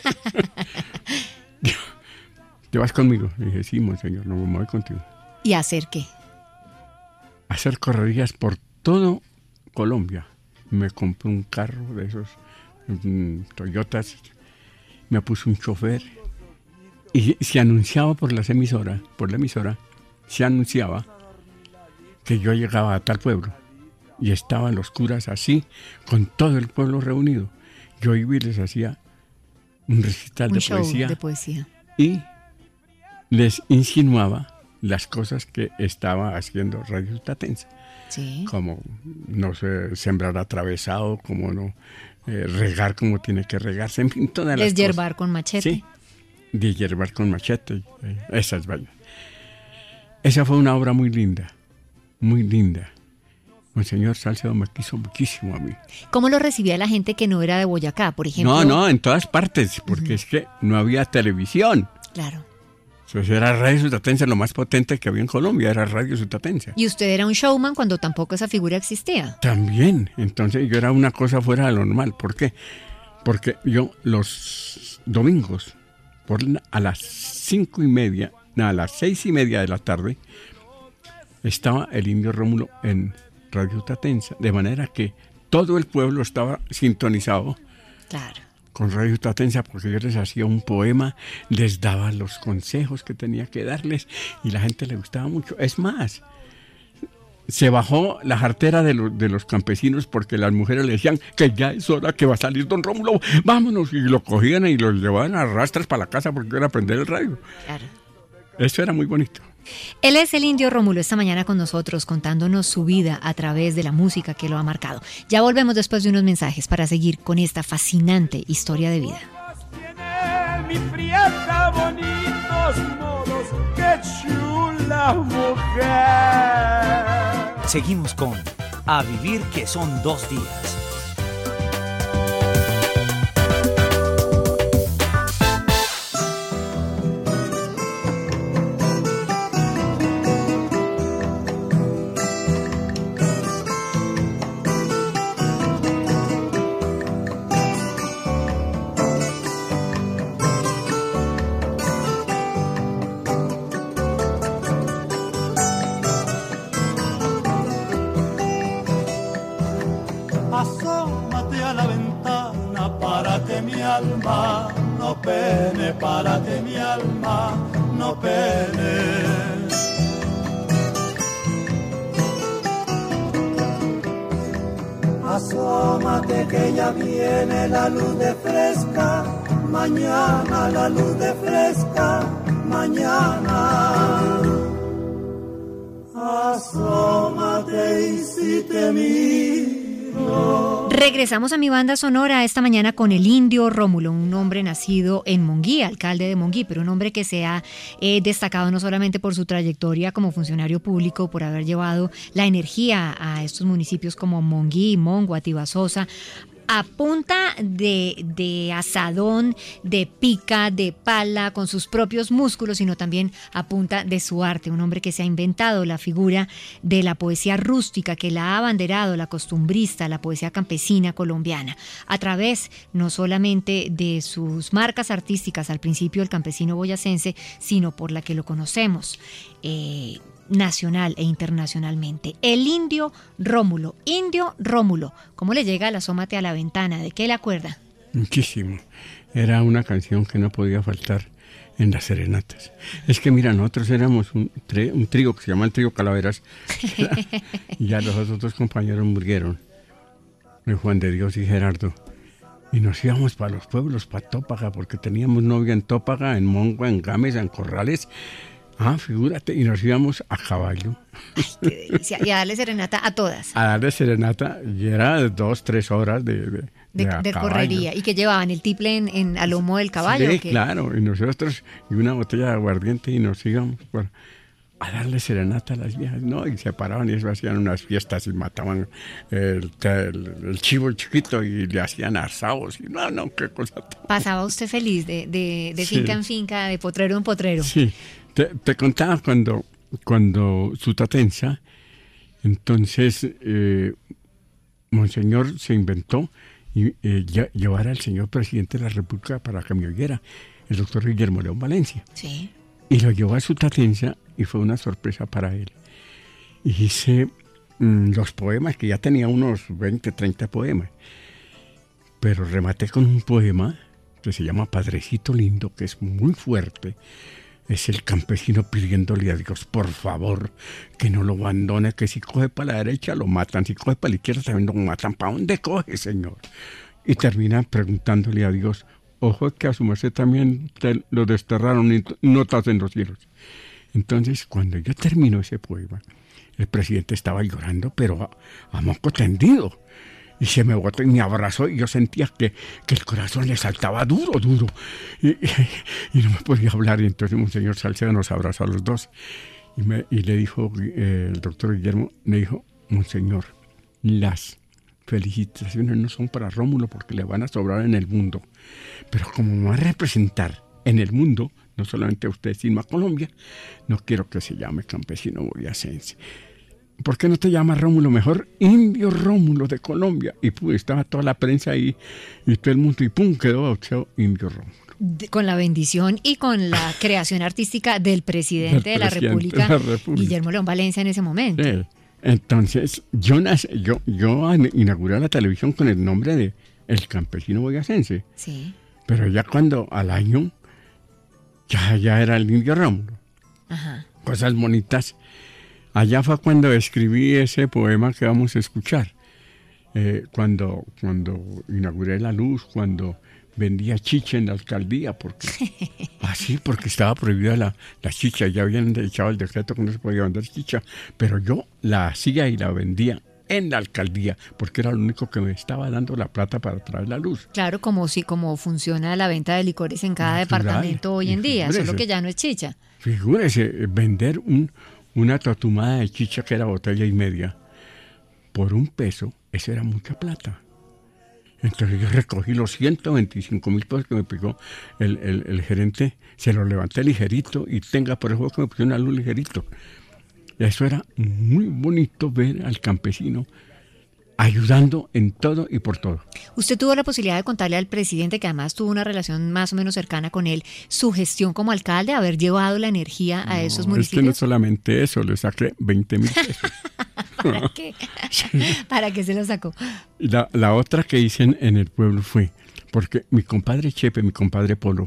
¿Te vas conmigo? Le dije, sí, Monseñor, no me voy contigo. ¿Y hacer qué? Hacer correrías por todo Colombia. Me compré un carro de esos Toyotas, me puse un chofer y se anunciaba por la emisora, se anunciaba que yo llegaba a tal pueblo y estaban los curas así, con todo el pueblo reunido. Yo iba y les hacía un recital de poesía y les insinuaba las cosas que estaba haciendo Radio Sutatensa. Sí. Como no sé, sembrar atravesado, como no regar como tiene que regarse, en fin, todas las cosas. Deshiervar con machete. Sí, deshiervar con machete, esas vainas. Esa fue una obra muy linda, muy linda. Monseñor Salcedo me quiso muchísimo a mí. ¿Cómo lo recibía la gente que no era de Boyacá, por ejemplo? No, en todas partes, porque es que no había televisión. Claro. Entonces era Radio Sutatensa, lo más potente que había en Colombia, era Radio Sutatensa. ¿Y usted era un showman cuando tampoco esa figura existía? También, entonces yo era una cosa fuera de lo normal. ¿Por qué? Porque yo los domingos, a las 6:30 de la tarde, estaba el Indio Rómulo en Radio Sutatensa, de manera que todo el pueblo estaba sintonizado. Claro. Con Radio Sutatensa, porque yo les hacía un poema, les daba los consejos que tenía que darles y la gente le gustaba mucho. Es más, se bajó la jartera de los campesinos porque las mujeres le decían que ya es hora que va a salir don Rómulo, vámonos, y lo cogían y lo llevaban a rastras para la casa porque iban a prender el radio. Claro. Eso era muy bonito. Él es el Indio Rómulo, esta mañana con nosotros contándonos su vida a través de la música que lo ha marcado. Ya volvemos después de unos mensajes para seguir con esta fascinante historia de vida. Mi prieta bonito, todos modos, qué chula mujer. Seguimos con A Vivir que son 2 días. Asómate a la ventana para que mi alma no pene, para que mi alma no pene. Asómate que ya viene la luz de fresca, mañana la luz de fresca, mañana. Asómate y si te miro. Regresamos a mi banda sonora esta mañana con el Indio Rómulo, un hombre nacido en Monguí, alcalde de Monguí, pero un hombre que se ha destacado no solamente por su trayectoria como funcionario público, por haber llevado la energía a estos municipios como Monguí, Mongo, Atibasosa, a punta de asadón, de pica, de pala, con sus propios músculos, sino también a punta de su arte. Un hombre que se ha inventado la figura de la poesía rústica, que la ha abanderado, la costumbrista, la poesía campesina colombiana, a través no solamente de sus marcas artísticas, al principio el campesino boyacense, sino por la que lo conocemos nacional e internacionalmente. El Indio Rómulo. Indio Rómulo. ¿Cómo le llega el Asómate a la ventana? ¿De qué le acuerda? Muchísimo. Era una canción que no podía faltar en las serenatas. Es que mira, nosotros éramos un trío que se llama el Trío Calaveras. Y ya los otros 2 compañeros murieron, Juan de Dios y Gerardo. Y nos íbamos para los pueblos, para Tópaga, porque teníamos novia en Tópaga, en Mongo, en Gámez, en Corrales. Figúrate, y nos íbamos a caballo. Ay, qué delicia. Y a darle serenata a todas. A darle serenata, y era 2-3 horas de correría. ¿Y que llevaban? ¿El tiple a lomo del caballo? Sí, claro, y nosotros, y una botella de aguardiente, y nos íbamos a darle serenata a las viejas, ¿no? Y se paraban y eso, hacían unas fiestas y mataban el chivo chiquito y le hacían asados. Y no, qué cosa. ¿Pasaba usted feliz de Sí. finca en finca, de potrero en potrero? Sí. Te contaba cuando su tatenza, entonces Monseñor se inventó llevar al señor presidente de la República para que me oyera, el doctor Guillermo León Valencia. Sí. Y lo llevó a su tatenza y fue una sorpresa para él. Y hice los poemas, que ya tenía unos 20, 30 poemas, pero rematé con un poema que se llama Padrecito Lindo, que es muy fuerte. Es el campesino pidiéndole a Dios, por favor, que no lo abandone, que si coge para la derecha lo matan, si coge para la izquierda también lo matan. ¿Para dónde coge, Señor? Y termina preguntándole a Dios, ojo que a su merced también lo desterraron y no estás en los cielos. Entonces, cuando yo termino ese poema, el presidente estaba llorando, pero a moco tendido. Y se me botó y me abrazó y yo sentía que el corazón le saltaba duro. Y no me podía hablar. Y entonces Monseñor Salcedo nos abrazó a los 2. Y le dijo, el doctor Guillermo, le dijo, Monseñor, las felicitaciones no son para Rómulo porque le van a sobrar en el mundo. Pero como me va a representar en el mundo, no solamente a usted, sino a Colombia, no quiero que se llame campesino boyacense. ¿Por qué no te llamas Rómulo? Mejor Indio Rómulo de Colombia. Y estaba toda la prensa ahí y todo el mundo, y pum, quedó bautizado Indio Rómulo. Con la bendición y con la creación artística del presidente de la República, Guillermo León Valencia, en ese momento. Sí. Entonces, yo inauguré la televisión con el nombre de El Campesino Boyacense. Sí. Pero ya cuando al año, ya era el Indio Rómulo. Ajá. Cosas bonitas. Allá fue cuando escribí ese poema que vamos a escuchar. Cuando inauguré la luz, cuando vendía chicha en la alcaldía, porque estaba prohibida la chicha. Ya habían echado el decreto que no se podía vender chicha, pero yo la hacía y la vendía en la alcaldía, porque era lo único que me estaba dando la plata para traer la luz. Claro, como funciona la venta de licores en cada Natural, departamento hoy en día, figúrese. solo que ya no es chicha. Figúrese, vender una totumada de chicha que era botella y media por $1, eso era mucha plata. Entonces yo recogí los 125,000 pesos que me pegó el gerente, se los levanté ligerito y tenga por el juego que me pusieron una luz ligerito. Y eso era muy bonito ver al campesino ayudando en todo y por todo. Usted tuvo la posibilidad de contarle al presidente, que además tuvo una relación más o menos cercana con él, su gestión como alcalde, haber llevado la energía a esos municipios. Es que no solamente eso, le saqué 20,000 pesos. ¿Para qué? Sí. ¿Para qué se lo sacó? La otra que hice en el pueblo fue, porque mi compadre Chepe, mi compadre Polo,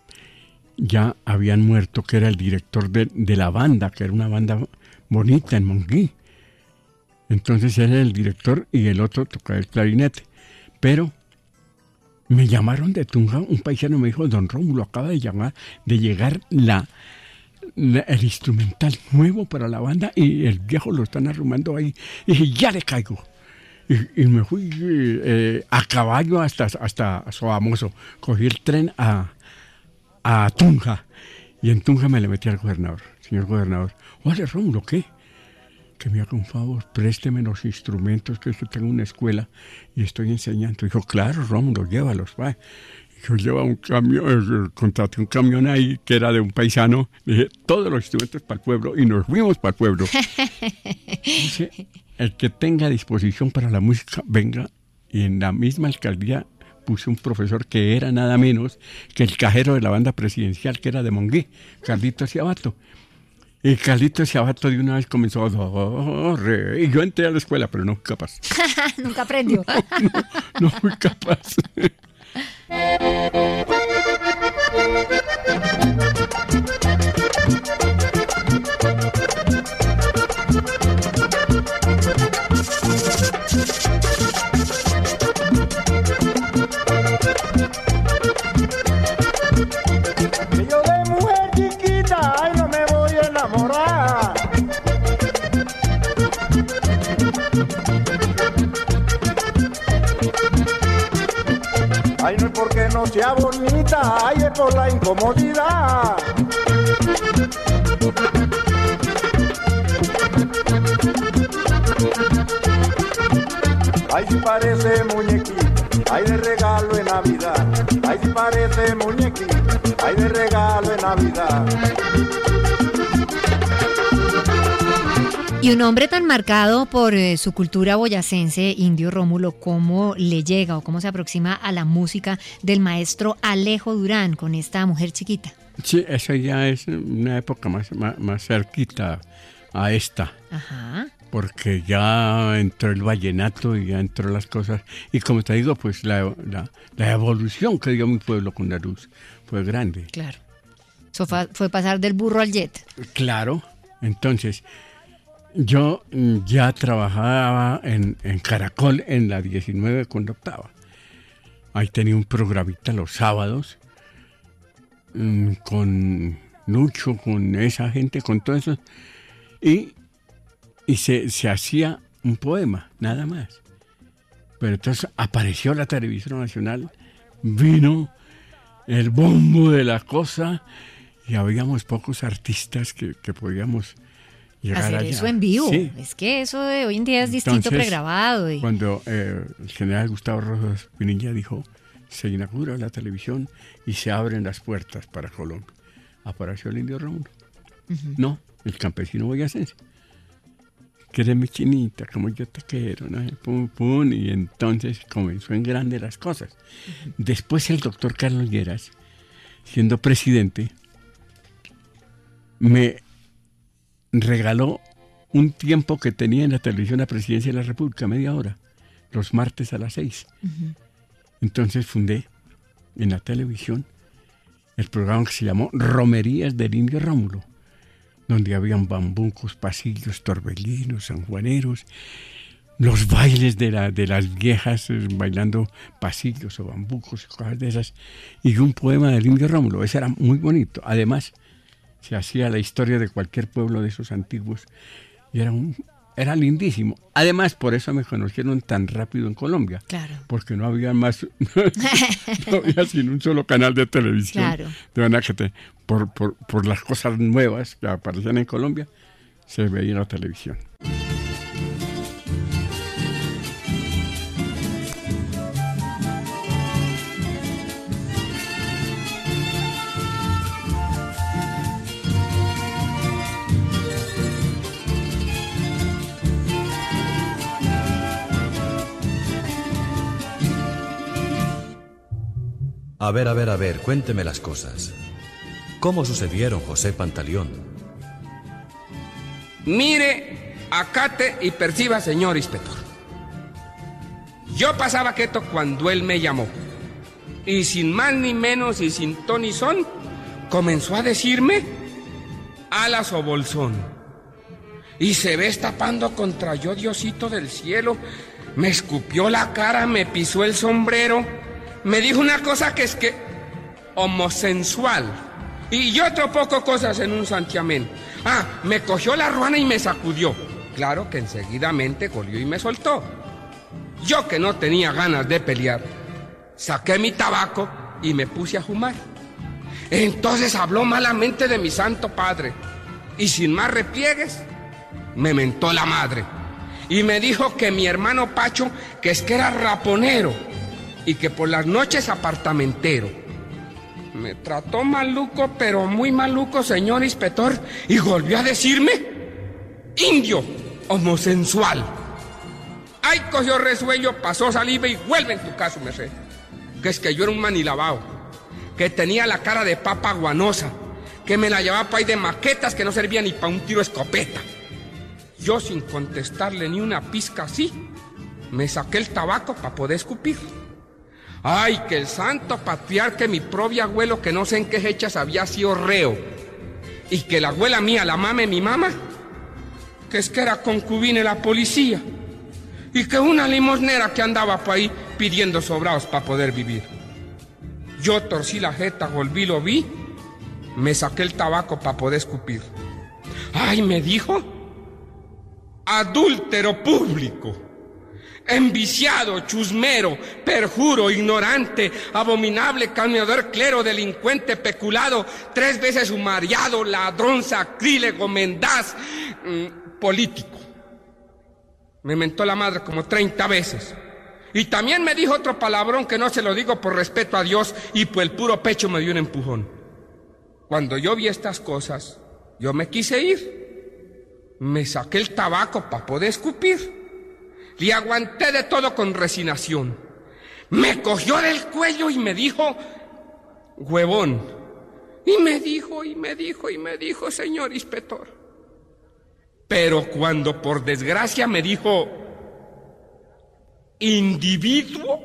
ya habían muerto, que era el director de la banda, que era una banda bonita en Monguí. Entonces él era el director y el otro tocaba el clarinete. Pero me llamaron de Tunja, un paisano me dijo, don Rómulo, acaba de llegar el instrumental nuevo para la banda y el viejo lo están arrumando ahí. Y dije, ya le caigo. Y me fui a caballo hasta Sogamoso. Cogí el tren a Tunja. Y en Tunja me le metí al gobernador. Señor gobernador, oye, Rómulo, ¿qué? Que me haga un favor, présteme los instrumentos, que yo tengo una escuela y estoy enseñando. Dijo, claro, Rómulo, llévalos, va. Yo llevaba un camión, contraté un camión ahí que era de un paisano, dije, todos los instrumentos para el pueblo y nos fuimos para el pueblo. Dice, el que tenga disposición para la música, venga. Y en la misma alcaldía puse un profesor que era nada menos que el cajero de la banda presidencial, que era de Monguí, Carlitos Ciabato. Y Carlitos Ciabato de una vez comenzó a y yo entré a la escuela, pero no fui capaz. Nunca aprendió. No fui capaz. Yo de mujer chiquita, ay, no me voy a enamorar. Ay, no es porque no sea bonita, ay, es por la incomodidad. Ay, si parece muñequita, ay, de regalo en Navidad. Ay, si parece muñequita, ay, de regalo en Navidad. Y un hombre tan marcado por su cultura boyacense, Indio Rómulo, ¿cómo le llega o cómo se aproxima a la música del maestro Alejo Durán con esta Mujer Chiquita? Sí, esa ya es una época más cerquita a esta. Ajá. Porque ya entró el vallenato y ya entró las cosas. Y como te digo, pues la evolución que dio mi pueblo con la luz fue grande. Claro. Eso fue pasar del burro al jet. Claro. Entonces, yo ya trabajaba en Caracol en la 19 con la octava. Ahí tenía un programita los sábados con Lucho, con esa gente, con todo eso. Y se hacía un poema, nada más. Pero entonces apareció la televisión nacional, vino el bombo de la cosa y habíamos pocos artistas que podíamos llegar hacer allá. Eso en vivo. Sí. Es que eso de hoy en día es distinto. Entonces, pregrabado. Cuando el general Gustavo Rosas Pinilla dijo, se inaugura la televisión y se abren las puertas para Colombia, apareció el Indio Rómulo. Uh-huh. No, el campesino boyacense. Que eres mi chinita, como yo te quiero, ¿no? Pum, pum, y entonces comenzó en grande las cosas. Uh-huh. Después el doctor Carlos Lleras, siendo presidente, me regaló un tiempo que tenía en la televisión la Presidencia de la República, media hora, los martes a las 6. Uh-huh. Entonces fundé en la televisión el programa que se llamó Romerías del Indio Rómulo, donde habían bambucos, pasillos, torbellinos, sanjuaneros, los bailes de las viejas bailando pasillos o bambucos y cosas de esas, y un poema del Indio Rómulo. Ese era muy bonito. Además, se hacía la historia de cualquier pueblo de esos antiguos, y era un era lindísimo. Además, por eso me conocieron tan rápido en Colombia. Claro. Porque no había más, no había sino un solo canal de televisión. Claro. De manera que por las cosas nuevas que aparecían en Colombia, se veía en la televisión. A ver, cuénteme las cosas. ¿Cómo sucedieron, José Pantaleón? Mire, acate y perciba, señor inspector. Yo pasaba quieto cuando él me llamó. Y sin más ni menos y sin ton ni son, comenzó a decirme alas o bolsón. Y se ve tapando contra yo, Diosito del cielo. Me escupió la cara, me pisó el sombrero. Me dijo una cosa que es que homosensual. Y yo otro poco cosas en un santiamén. Me cogió la ruana y me sacudió. Claro que enseguidamente golió y me soltó. Yo que no tenía ganas de pelear, saqué mi tabaco y me puse a fumar. Entonces habló malamente de mi santo padre. Y sin más repliegues, me mentó la madre. Y me dijo que mi hermano Pacho, que es que era raponero, y que por las noches apartamentero. Me trató maluco, pero muy maluco, señor inspector, y volvió a decirme indio, homosensual. Ay, cogió resuello, pasó saliva y vuelve en tu caso, merced. Que es que yo era un manilabao, que tenía la cara de papa guanosa, que me la llevaba para ahí de maquetas que no servía ni para un tiro escopeta. Yo, sin contestarle ni una pizca así, me saqué el tabaco para poder escupir. Ay, que el santo patriarca, mi propio abuelo, que no sé en qué fechas había sido reo, y que la abuela mía, la mame mi mamá, que es que era concubina de la policía, y que una limosnera que andaba por ahí pidiendo sobrados para poder vivir. Yo torcí la jeta, volví, lo vi, me saqué el tabaco para poder escupir. Ay, me dijo, adúltero público, enviciado, chusmero, perjuro, ignorante, abominable, calumniador, clero, delincuente, peculado, 3 veces sumariado, ladrón, sacrílego, mendaz, político. Me mentó la madre como 30 veces. Y también me dijo otro palabrón que no se lo digo por respeto a Dios, y por el puro pecho me dio un empujón. Cuando yo vi estas cosas, yo me quise ir. Me saqué el tabaco para poder escupir. Le aguanté de todo con resignación. Me cogió del cuello y me dijo, huevón. Y me dijo, señor inspector. Pero cuando por desgracia me dijo, individuo.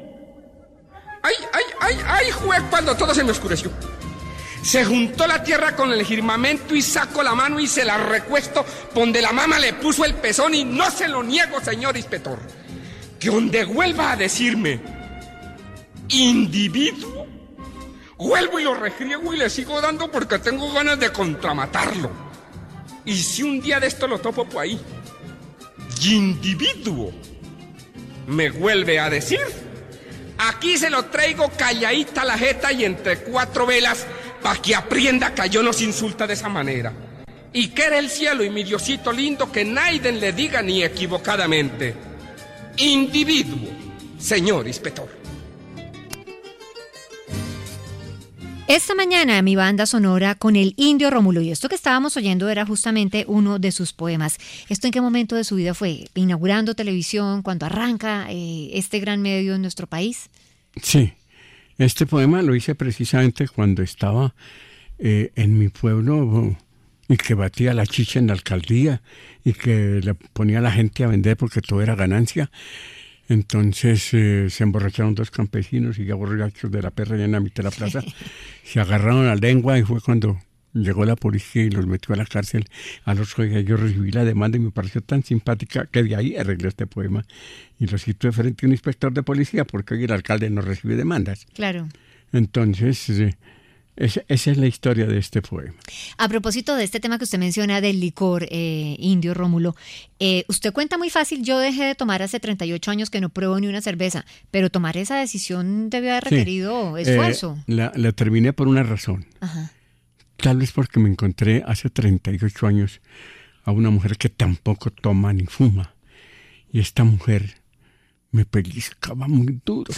Ay, juez, cuando todo se me oscureció. Se juntó la tierra con el firmamento y saco la mano y se la recuesto donde la mamá le puso el pezón, y no se lo niego, señor inspector, que donde vuelva a decirme individuo, vuelvo y lo regriego y le sigo dando porque tengo ganas de contramatarlo. Y si un día de esto lo topo por ahí, individuo, me vuelve a decir, aquí se lo traigo calladita la jeta y entre 4 velas, para que aprenda que yo no se insulta de esa manera. Y que era el cielo y mi Diosito lindo, que nadie le diga ni equivocadamente, individuo, señor inspector. Esta mañana mi banda sonora con el Indio Rómulo, y esto que estábamos oyendo era justamente uno de sus poemas. ¿Esto en qué momento de su vida fue? ¿Inaugurando televisión? ¿Cuando arranca este gran medio en nuestro país? Sí. Este poema lo hice precisamente cuando estaba en mi pueblo y que batía la chicha en la alcaldía y que le ponía a la gente a vender porque todo era ganancia. Entonces se emborracharon 2 campesinos y ya borrachos de la perra allá en la mitad de la plaza. Se agarraron la lengua y fue cuando llegó la policía y los metió a la cárcel. A los días yo recibí la demanda y me pareció tan simpática que de ahí arreglé este poema y lo cito de frente a un inspector de policía porque hoy el alcalde no recibe demandas. Claro. Entonces Esa es la historia de este poema. A propósito de este tema que usted menciona del licor, Indio Rómulo, usted cuenta muy fácil, yo dejé de tomar hace 38 años que no pruebo ni una cerveza, pero tomar esa decisión debió haber requerido esfuerzo. La terminé por una razón. Ajá. Tal vez porque me encontré hace 38 años a una mujer que tampoco toma ni fuma. Y esta mujer me pellizcaba muy duro.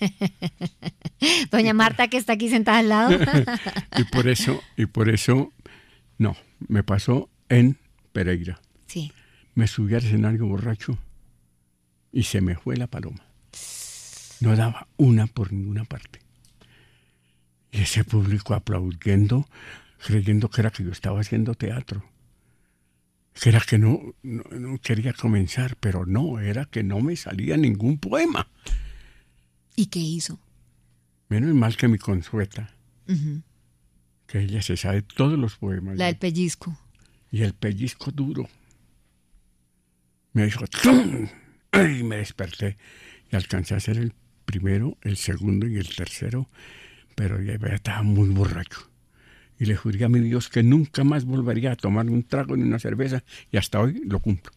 Doña Marta, que está aquí sentada al lado. y por eso, no, me pasó en Pereira. Sí. Me subí al escenario borracho y se me fue la paloma. No daba una por ninguna parte. Y ese público aplaudiendo, creyendo que era que yo estaba haciendo teatro. Que era que no quería comenzar, pero no, era que no me salía ningún poema. ¿Y qué hizo? Menos mal que mi Consueta, que ella se sabe todos los poemas. La del pellizco. Y el pellizco duro. Me dijo, ¡tum! Y me desperté. Y alcancé a hacer el primero, el segundo y el tercero, pero ya estaba muy borracho. Y le juré a mi Dios que nunca más volvería a tomarme un trago ni una cerveza, y hasta hoy lo cumplo.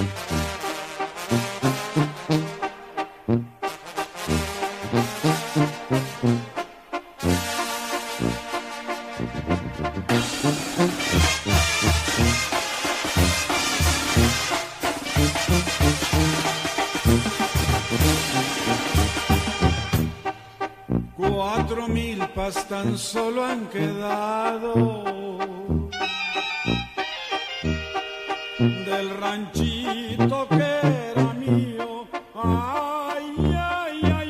Tan solo han quedado del ranchito que era mío. Ay, ay, ay,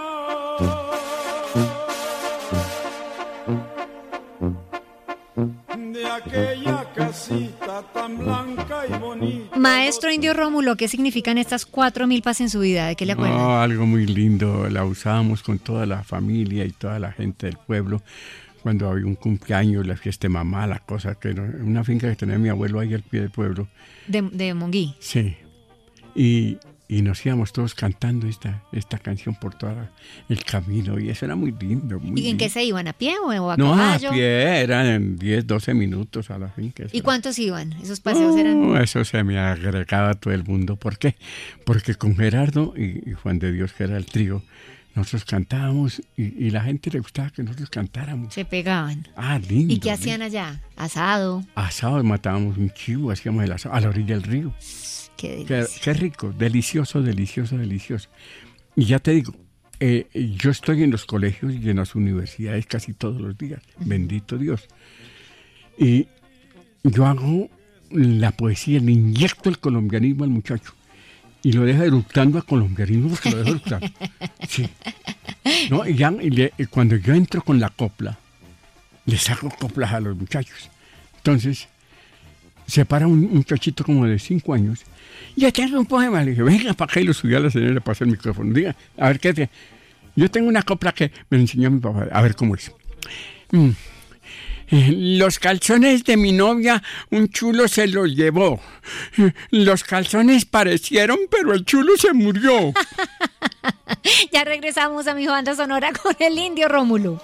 ay. De aquella casita tan blanca y bonita. Maestro Indio Rómulo, ¿qué significan estas 4 milpas en su vida? ¿De qué le acuerdan? Oh, algo muy lindo. La usábamos con toda la familia y toda la gente del pueblo. Cuando había un cumpleaños, la fiesta de mamá, la cosa que una finca que tenía mi abuelo ahí al pie del pueblo. ¿De Monguí? Sí. Y nos íbamos todos cantando esta canción por todo el camino, y eso era muy lindo. ¿Y en qué se iban? ¿A pie o a no, caballo? No, a pie, eran 10, 12 minutos a la finca. ¿Y cuántos iban? ¿Esos paseos eran...? Eso se me agregaba a todo el mundo. ¿Por qué? Porque con Gerardo y Juan de Dios, que era el trío, nosotros cantábamos y la gente le gustaba que nosotros cantáramos. Se pegaban. Ah, lindo. ¿Y qué hacían allá? ¿Asado? Asado, matábamos un chivo, hacíamos el asado a la orilla del río. Qué rico, delicioso, delicioso, delicioso. Y ya te digo, yo estoy en los colegios y en las universidades casi todos los días, bendito Dios. Y yo hago la poesía, le inyecto el colombianismo al muchacho. Y lo deja eructando a colombianismo porque lo deja eructando. Sí. ¿No? Y cuando yo entro con la copla, le saco coplas a los muchachos. Entonces, se para un muchachito como de 5 años. Ya tengo un poema. Le dije, venga para acá, y lo subí a la señora, le pasé el micrófono. Diga, a ver qué. Yo tengo una copla que me enseñó mi papá. A ver cómo es. Los calzones de mi novia, un chulo se los llevó. Los calzones parecieron, pero el chulo se murió. Ya regresamos a mi banda sonora con el Indio Rómulo.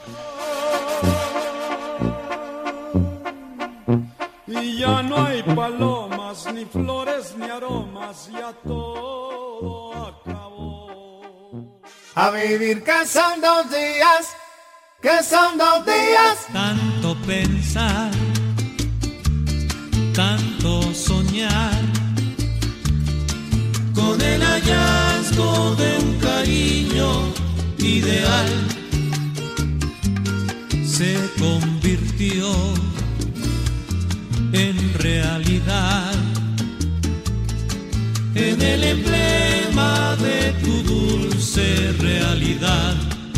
Y ya no hay palomas, ni flores, ni aromas, ya todo acabó. A vivir que son 2 días, que son 2 días. Tanto pensar, tanto soñar, con el hallazgo de un cariño ideal, se convirtió en realidad, en el emblema de tu dulce realidad.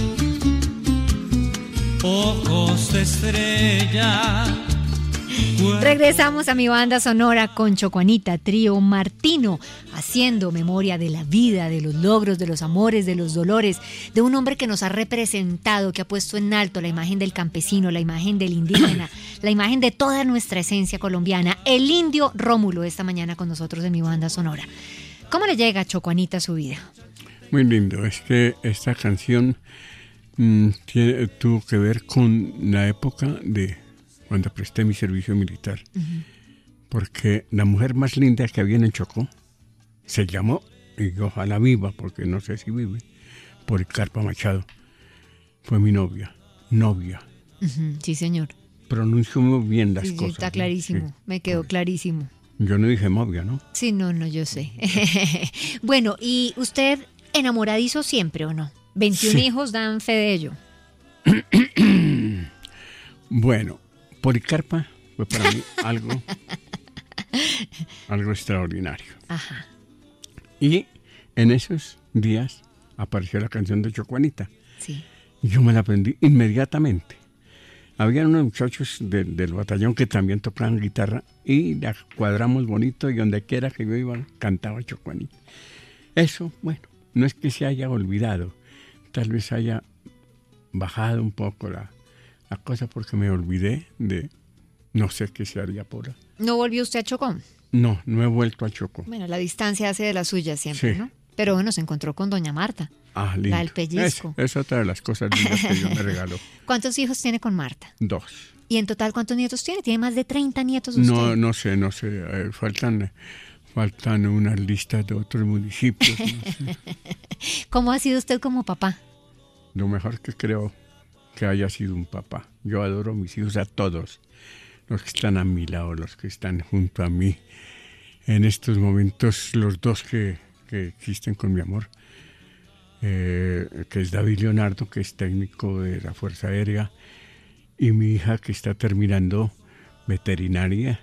Ojos de estrella. Regresamos a mi banda sonora con Chocuanita, trío Martino, haciendo memoria de la vida, de los logros, de los amores, de los dolores, de un hombre que nos ha representado, que ha puesto en alto la imagen del campesino, la imagen del indígena, la imagen de toda nuestra esencia colombiana, el Indio Rómulo, esta mañana con nosotros en mi banda sonora. ¿Cómo le llega, Chocuanita, a su vida? Muy lindo, es que esta canción tuvo que ver con la época de cuando presté mi servicio militar. Porque la mujer más linda que había en el Chocó se llamó, y ojalá viva, porque no sé si vive, Policarpa Machado. Fue mi novia. Sí, señor. Pronuncio muy bien las cosas. Está clarísimo, ¿no? Me quedó clarísimo. Yo no dije novia, ¿no? Sí, no, yo sé. Bueno, ¿y usted enamoradizo siempre o no? 21 hijos dan fe de ello. Bueno, Policarpa fue para mí algo extraordinario. Ajá. Y en esos días apareció la canción de Chocuanita. Sí. Y yo me la aprendí inmediatamente. Habían unos muchachos del batallón que también tocaban guitarra y la cuadramos bonito y donde quiera que yo iba cantaba Chocuanita. Eso, bueno, no es que se haya olvidado, tal vez haya bajado un poco la cosa porque me olvidé de no sé qué se haría por ahí. ¿No volvió usted a Chocó? No he vuelto a Chocó. Bueno, la distancia hace de la suya siempre, sí. ¿no? Pero bueno, se encontró con doña Marta. Ah, lindo. La del pellizco. Es otra de las cosas lindas que yo me regaló. ¿Cuántos hijos tiene con Marta? 2. ¿Y en total cuántos nietos tiene? ¿Tiene más de 30 nietos usted? No sé. Faltan unas listas de otros municipios. No sé. ¿Cómo ha sido usted como papá? Lo mejor que creo que haya sido un papá. Yo adoro a mis hijos, a todos. Los que están a mi lado, los que están junto a mí. En estos momentos, los 2 que existen con mi amor, que es David Leonardo, que es técnico de la Fuerza Aérea, y mi hija que está terminando veterinaria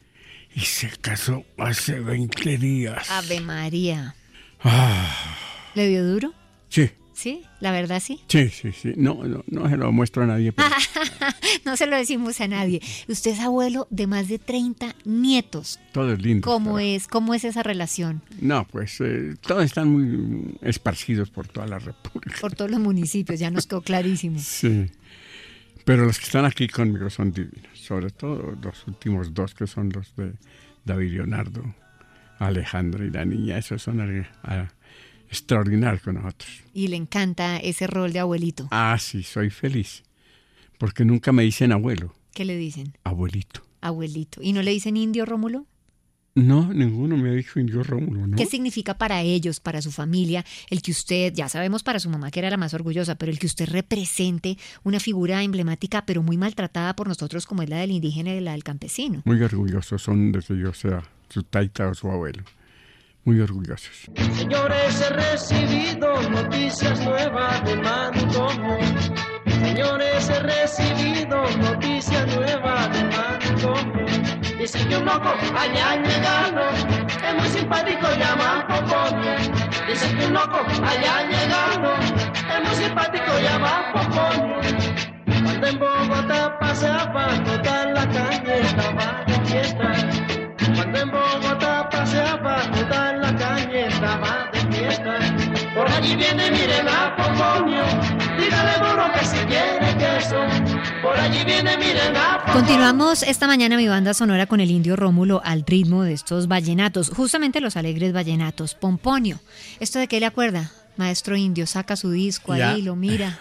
y se casó hace 20 días. Ave María. Ah. ¿Le dio duro? Sí. ¿Sí? ¿La verdad sí? Sí. No se lo muestro a nadie. Pero... No se lo decimos a nadie. Usted es abuelo de más de 30 nietos. Todo es lindo. ¿Cómo es esa relación? No, pues todos están muy esparcidos por toda la República. Por todos los municipios, ya nos quedó clarísimo. Sí. Pero los que están aquí conmigo son divinos. Sobre todo los últimos 2 que son los de David Leonardo, Alejandro y la niña. Esos son extraordinarios con nosotros. Y le encanta ese rol de abuelito. Ah, sí, soy feliz. Porque nunca me dicen abuelo. ¿Qué le dicen? Abuelito. Abuelito. ¿Y no le dicen indio, Rómulo? No, ninguno me ha dicho indio Rómulo, ¿no? ¿Qué significa para ellos, para su familia, el que usted, ya sabemos para su mamá que era la más orgullosa, pero el que usted represente una figura emblemática, pero muy maltratada por nosotros, como es la del indígena y la del campesino? Muy orgullosos son de que yo sea su taita o su abuelo. Muy orgullosos. Señores, he recibido noticias nuevas de Manicomio. Señores, he recibido noticias nuevas de Manicomio. Dice que un loco allá en Llegano es muy simpático, llama Poponio. Dice que un loco allá en Llegano es muy simpático, llama Poponio. Cuando en Bogotá paseaba, toda la calle estaba de fiesta. Cuando en Bogotá paseaba, toda la calle estaba de fiesta. Por allí viene, miren a Poponio, dígale burro que si quiere queso. Por allí viene, miren a Poponio. Continuamos esta mañana mi banda sonora con el indio Rómulo al ritmo de estos vallenatos, justamente los alegres vallenatos. Pomponio, ¿esto de qué le acuerda? Maestro indio, saca su disco ya. Ahí, lo mira.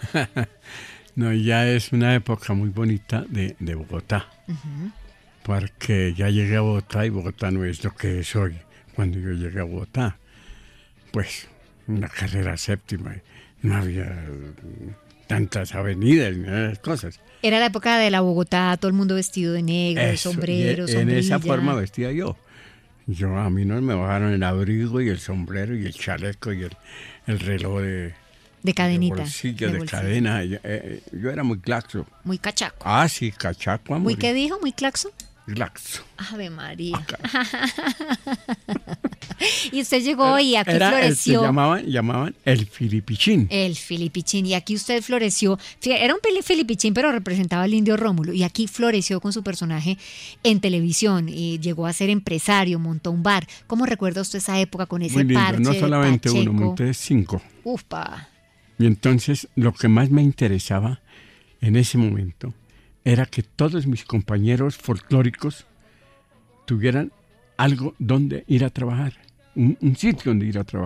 No, ya es una época muy bonita de Bogotá. Uh-huh. Porque ya llegué a Bogotá y Bogotá no es lo que es hoy. Cuando yo llegué a Bogotá, pues una carrera séptima, no había tantas avenidas ni esas cosas. Era la época de la Bogotá, todo el mundo vestido de negro, de sombrero, en esa forma vestía yo. A mí no me bajaron el abrigo y el sombrero y el chaleco y el reloj de cadenita. De bolsillo, de cadena. Yo era muy claxo. Muy cachaco. Ah, sí, cachaco. ¿Muy qué dijo? ¿Muy claxo? Claxo. Ave María. Y usted llegó y aquí floreció. Llamaban el filipichín. El filipichín. Y aquí usted floreció. Era un filipichín, pero representaba al indio Rómulo. Y aquí floreció con su personaje en televisión. Y llegó a ser empresario, montó un bar. ¿Cómo recuerda usted esa época con ese parche? No solamente Pacheco? uno, monté 5. Ufa. Y entonces lo que más me interesaba en ese momento era que todos mis compañeros folclóricos tuvieran algo donde ir a trabajar, un sitio donde ir a trabajar.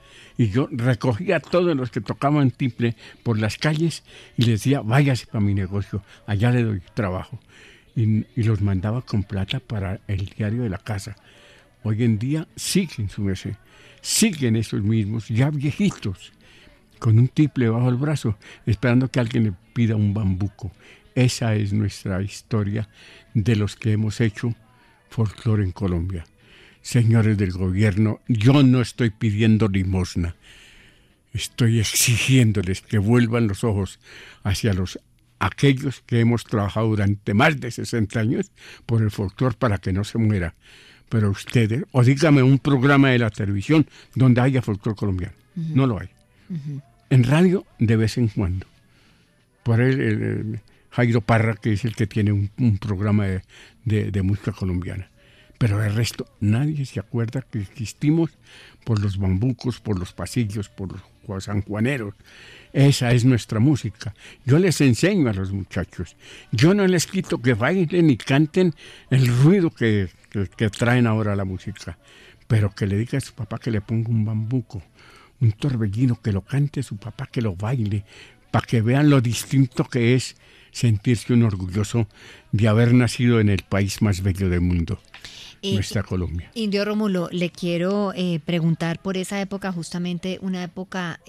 Y yo recogía a todos los que tocaban timbre por las calles y les decía, váyase para mi negocio, allá le doy trabajo. Y los mandaba con plata para el diario de la casa. Hoy en día siguen su merced, siguen esos mismos, ya viejitos, con un tiple bajo el brazo, esperando que alguien le pida un bambuco. Esa es nuestra historia de los que hemos hecho folclore en Colombia. Señores del gobierno, yo no estoy pidiendo limosna. Estoy exigiéndoles que vuelvan los ojos hacia aquellos que hemos trabajado durante más de 60 años por el folclore para que no se muera. Pero ustedes, o dígame un programa de la televisión donde haya folclore colombiano. Uh-huh. No lo hay. Uh-huh. En radio, de vez en cuando. Por el Jairo Parra, que es el que tiene un programa de música colombiana. Pero el resto, nadie se acuerda que existimos por los bambucos, por los pasillos, por los sanjuaneros. Esa es nuestra música. Yo les enseño a los muchachos. Yo no les quito que bailen ni canten el ruido que traen ahora la música. Pero que le diga a su papá que le ponga un bambuco, un torbellino, que lo cante a su papá, que lo baile, para que vean lo distinto que es sentirse un orgulloso de haber nacido en el país más bello del mundo. Nuestra Colombia. Indio Rómulo, le quiero preguntar por esa época, justamente una época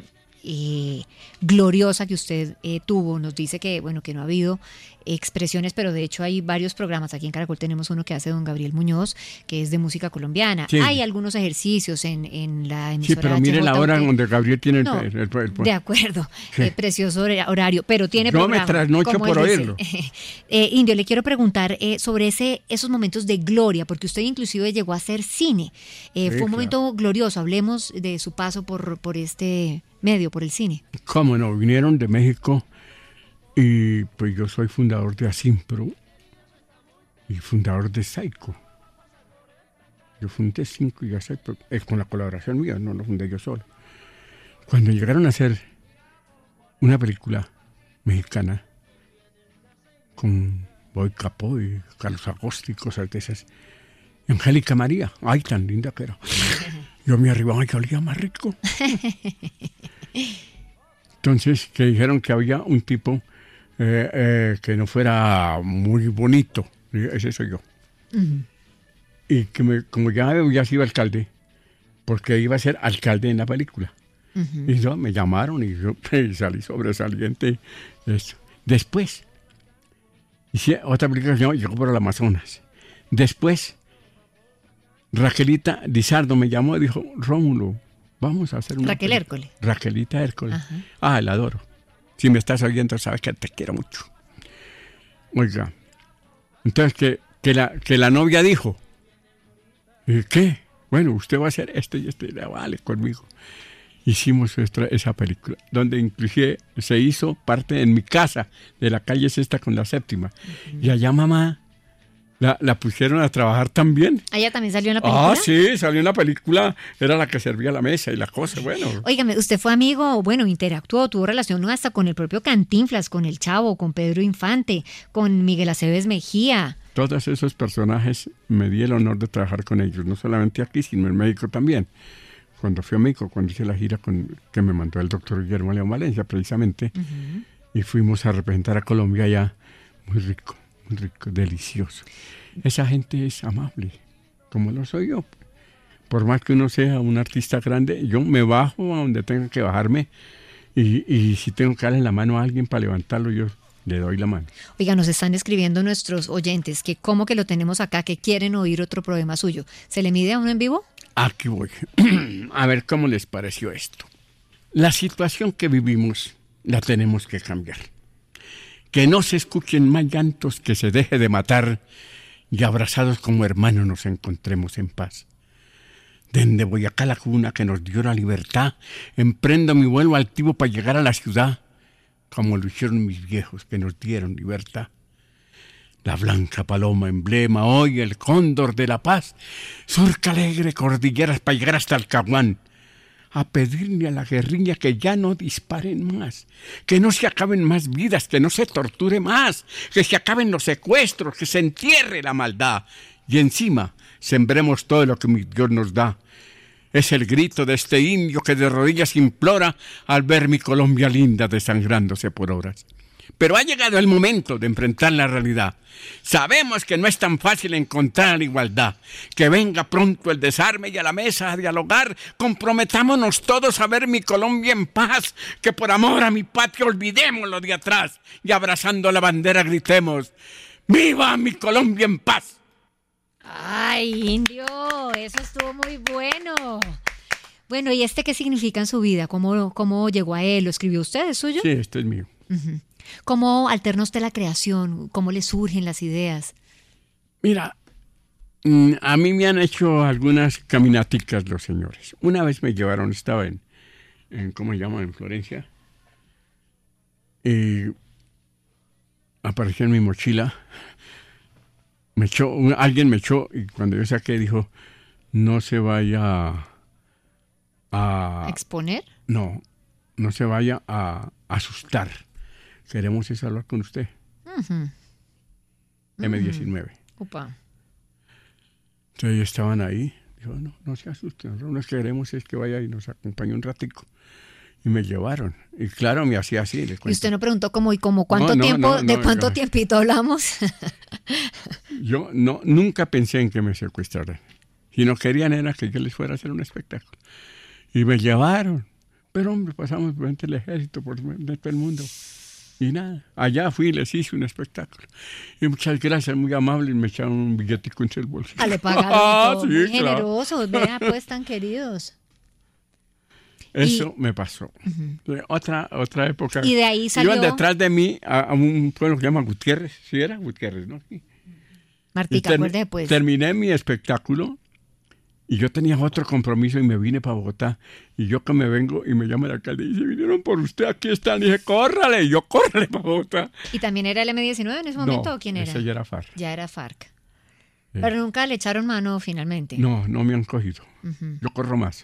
gloriosa que usted tuvo. Nos dice que que no ha habido expresiones, pero de hecho hay varios programas. Aquí en Caracol tenemos uno que hace don Gabriel Muñoz, que es de música colombiana. Sí. Hay algunos ejercicios en la emisora. Sí, pero mire la hora donde Gabriel tiene el de acuerdo, sí. Precioso horario, pero tiene programa. Yo me trasnocho por oírlo. Indio, le quiero preguntar sobre esos momentos de gloria, porque usted inclusive llegó a hacer cine. Fue un momento glorioso. Hablemos de su paso por este medio, por el cine. ¿Cómo no? Vinieron de México y pues yo soy fundador de Asimpro y fundador de Saico. Yo fundé 5 y Saico, con la colaboración mía, no lo fundé yo solo. Cuando llegaron a hacer una película mexicana con Boy Capó y Carlos Agosti y cosas de esas, Angélica María, ay, tan linda que era. Yo me arribaba y que olía más rico. Entonces, que dijeron que había un tipo que no fuera muy bonito. Ese soy yo. Uh-huh. Y que como ya había sido alcalde, porque iba a ser alcalde en la película. Uh-huh. Y yo, me llamaron y yo salí sobresaliente. Eso. Después, hice otra película que se llama Llegó por el Amazonas. Después, Raquelita Lizardo me llamó y dijo, Rómulo, vamos a hacer una Raquel Hércole. Raquelita Hércole. Ajá. La adoro. Si me estás oyendo, sabes que te quiero mucho. Oiga, entonces que la novia dijo, ¿qué? Bueno, usted va a hacer esto y esto, vale, conmigo. Hicimos esa película, donde inclusive se hizo parte en mi casa, de la calle Sexta con la Séptima. Uh-huh. Y allá mamá la pusieron a trabajar también. ¿Allá también salió en la película? Sí, salió en la película, era la que servía la mesa y la cosa, bueno. Óigame, usted fue amigo, interactuó, tuvo relación hasta con el propio Cantinflas, con el Chavo, con Pedro Infante, con Miguel Aceves Mejía. Todos esos personajes me di el honor de trabajar con ellos, no solamente aquí, sino en México también. Cuando fui a México, cuando hice la gira que me mandó el doctor Guillermo León Valencia, precisamente, uh-huh. Y fuimos a representar a Colombia allá, muy rico, delicioso. Esa gente es amable, como lo soy yo. Por más que uno sea un artista grande, yo me bajo a donde tenga que bajarme y si tengo que darle la mano a alguien para levantarlo, yo le doy la mano. Oiga, nos están escribiendo nuestros oyentes que cómo que lo tenemos acá, que quieren oír otro programa suyo. ¿Se le mide a uno en vivo? Aquí voy. A ver cómo les pareció esto. La situación que vivimos la tenemos que cambiar. Que no se escuchen más llantos, que se deje de matar y abrazados como hermanos nos encontremos en paz. Desde Boyacá, la cuna que nos dio la libertad, emprendo mi vuelo altivo para llegar a la ciudad, como lo hicieron mis viejos que nos dieron libertad. La blanca paloma, emblema, hoy el cóndor de la paz, surca alegre cordilleras para llegar hasta el Caguán, a pedirle a la guerrilla que ya no disparen más, que no se acaben más vidas, que no se torture más, que se acaben los secuestros, que se entierre la maldad y encima sembremos todo lo que mi Dios nos da. Es el grito de este indio que de rodillas implora al ver mi Colombia linda desangrándose por horas. Pero ha llegado el momento de enfrentar la realidad. Sabemos que no es tan fácil encontrar la igualdad. Que venga pronto el desarme y a la mesa a dialogar. Comprometámonos todos a ver mi Colombia en paz. Que por amor a mi patria olvidemos lo de atrás. Y abrazando la bandera gritemos: ¡viva mi Colombia en paz! ¡Ay, indio! Eso estuvo muy bueno. Bueno, ¿y qué significa en su vida? ¿Cómo llegó a él? ¿Lo escribió usted? ¿Es suyo? Sí, esto es mío. Uh-huh. ¿Cómo alterna usted la creación? ¿Cómo le surgen las ideas? Mira, a mí me han hecho algunas caminaticas los señores. Una vez me llevaron, estaba en ¿cómo se llama? En Florencia. Y apareció en mi mochila. Alguien me echó y cuando yo saqué dijo: no se vaya a ¿exponer? No se vaya a asustar. Queremos hablar con usted. Uh-huh. M19. Upa. Entonces estaban ahí. Dijo: no se asusten. Lo que queremos es que vaya y nos acompañe un ratico. Y me llevaron. Y claro, me hacía así. ¿Y usted no preguntó cuánto tiempo, de cuánto tiempito hablamos? Yo nunca pensé en que me secuestraran. Si no querían era que yo les fuera a hacer un espectáculo. Y me llevaron. Pero hombre, pasamos frente al ejército por todo el mundo. Y nada, allá fui y les hice un espectáculo. Y muchas gracias, muy amables, me echaron un billetico en el bolsillo. Le pagaron todo, sí, muy claro. Generosos, vea, pues, tan queridos. Eso me pasó. Uh-huh. Otra época. Y de ahí salió. Iban detrás de mí a un pueblo que se llama Gutiérrez. Sí, era Gutiérrez, ¿no? Sí. Martica, acuérdate pues. Terminé mi espectáculo y yo tenía otro compromiso y me vine para Bogotá. Y yo que me vengo y me llama el alcalde y dice: vinieron por usted, aquí están. Y dije: córrale. Y yo córrale para Bogotá. ¿Y también era el M19 en ese momento no, o quién era? Ese ya era FARC. Ya era FARC. Pero nunca le echaron mano finalmente. No me han cogido. Uh-huh. Yo corro más.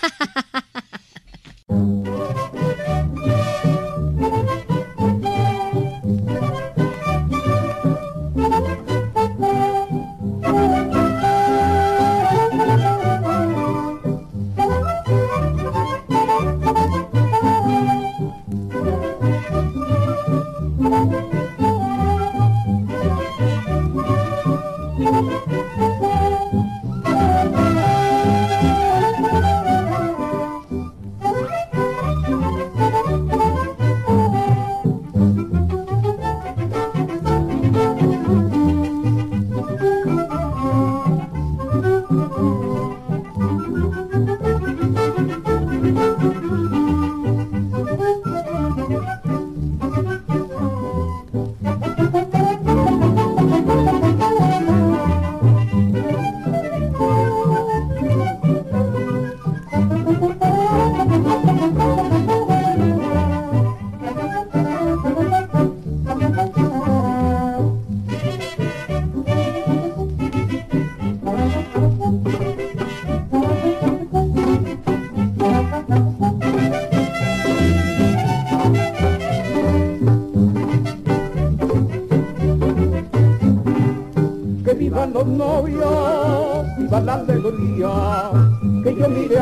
vivan los novios, viva la alegría, que yo mire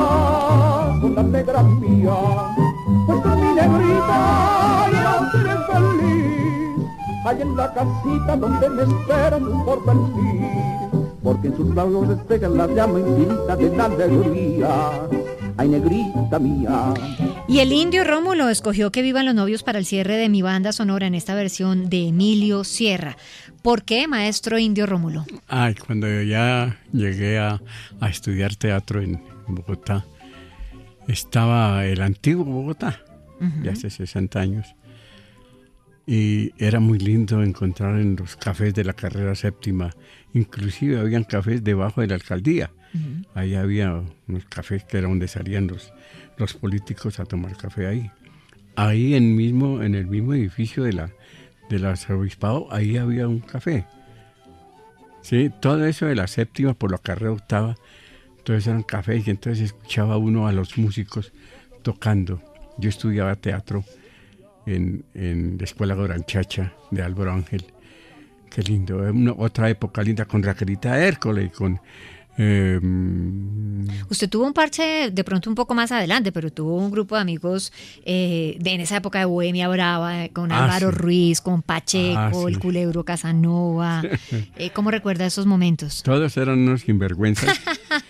ahora con la negra mía, pues con mi negrita yo seré feliz, allá en la casita donde me esperan un porvenir, porque en sus labios despega la llama infinita de la alegría, ay negrita mía. Y el Indio Rómulo escogió Que vivan los novios para el cierre de mi banda sonora en esta versión de Emilio Sierra. ¿Por qué, maestro Indio Rómulo? Ay, cuando ya llegué a estudiar teatro en Bogotá, estaba el antiguo Bogotá, de hace 60 años. Y era muy lindo encontrar en los cafés de la carrera séptima, inclusive habían cafés debajo de la alcaldía. Ahí había unos cafés que era donde salían los políticos a tomar café ahí. Ahí en el mismo edificio de la arzobispado, ahí había un café. Sí, todo eso de la séptima por la carrera octava, entonces eran cafés y entonces escuchaba uno a los músicos tocando. Yo estudiaba teatro en la Escuela Goranchacha de Álvaro Ángel. Qué lindo, otra época linda con Raquelita Hércole y con Usted tuvo un parche de pronto un poco más adelante, pero tuvo un grupo de amigos en esa época de Bohemia Brava, con Álvaro Ruiz, con Pacheco, el Culebro Casanova. ¿Cómo recuerda esos momentos? Todos eran unos sinvergüenzas,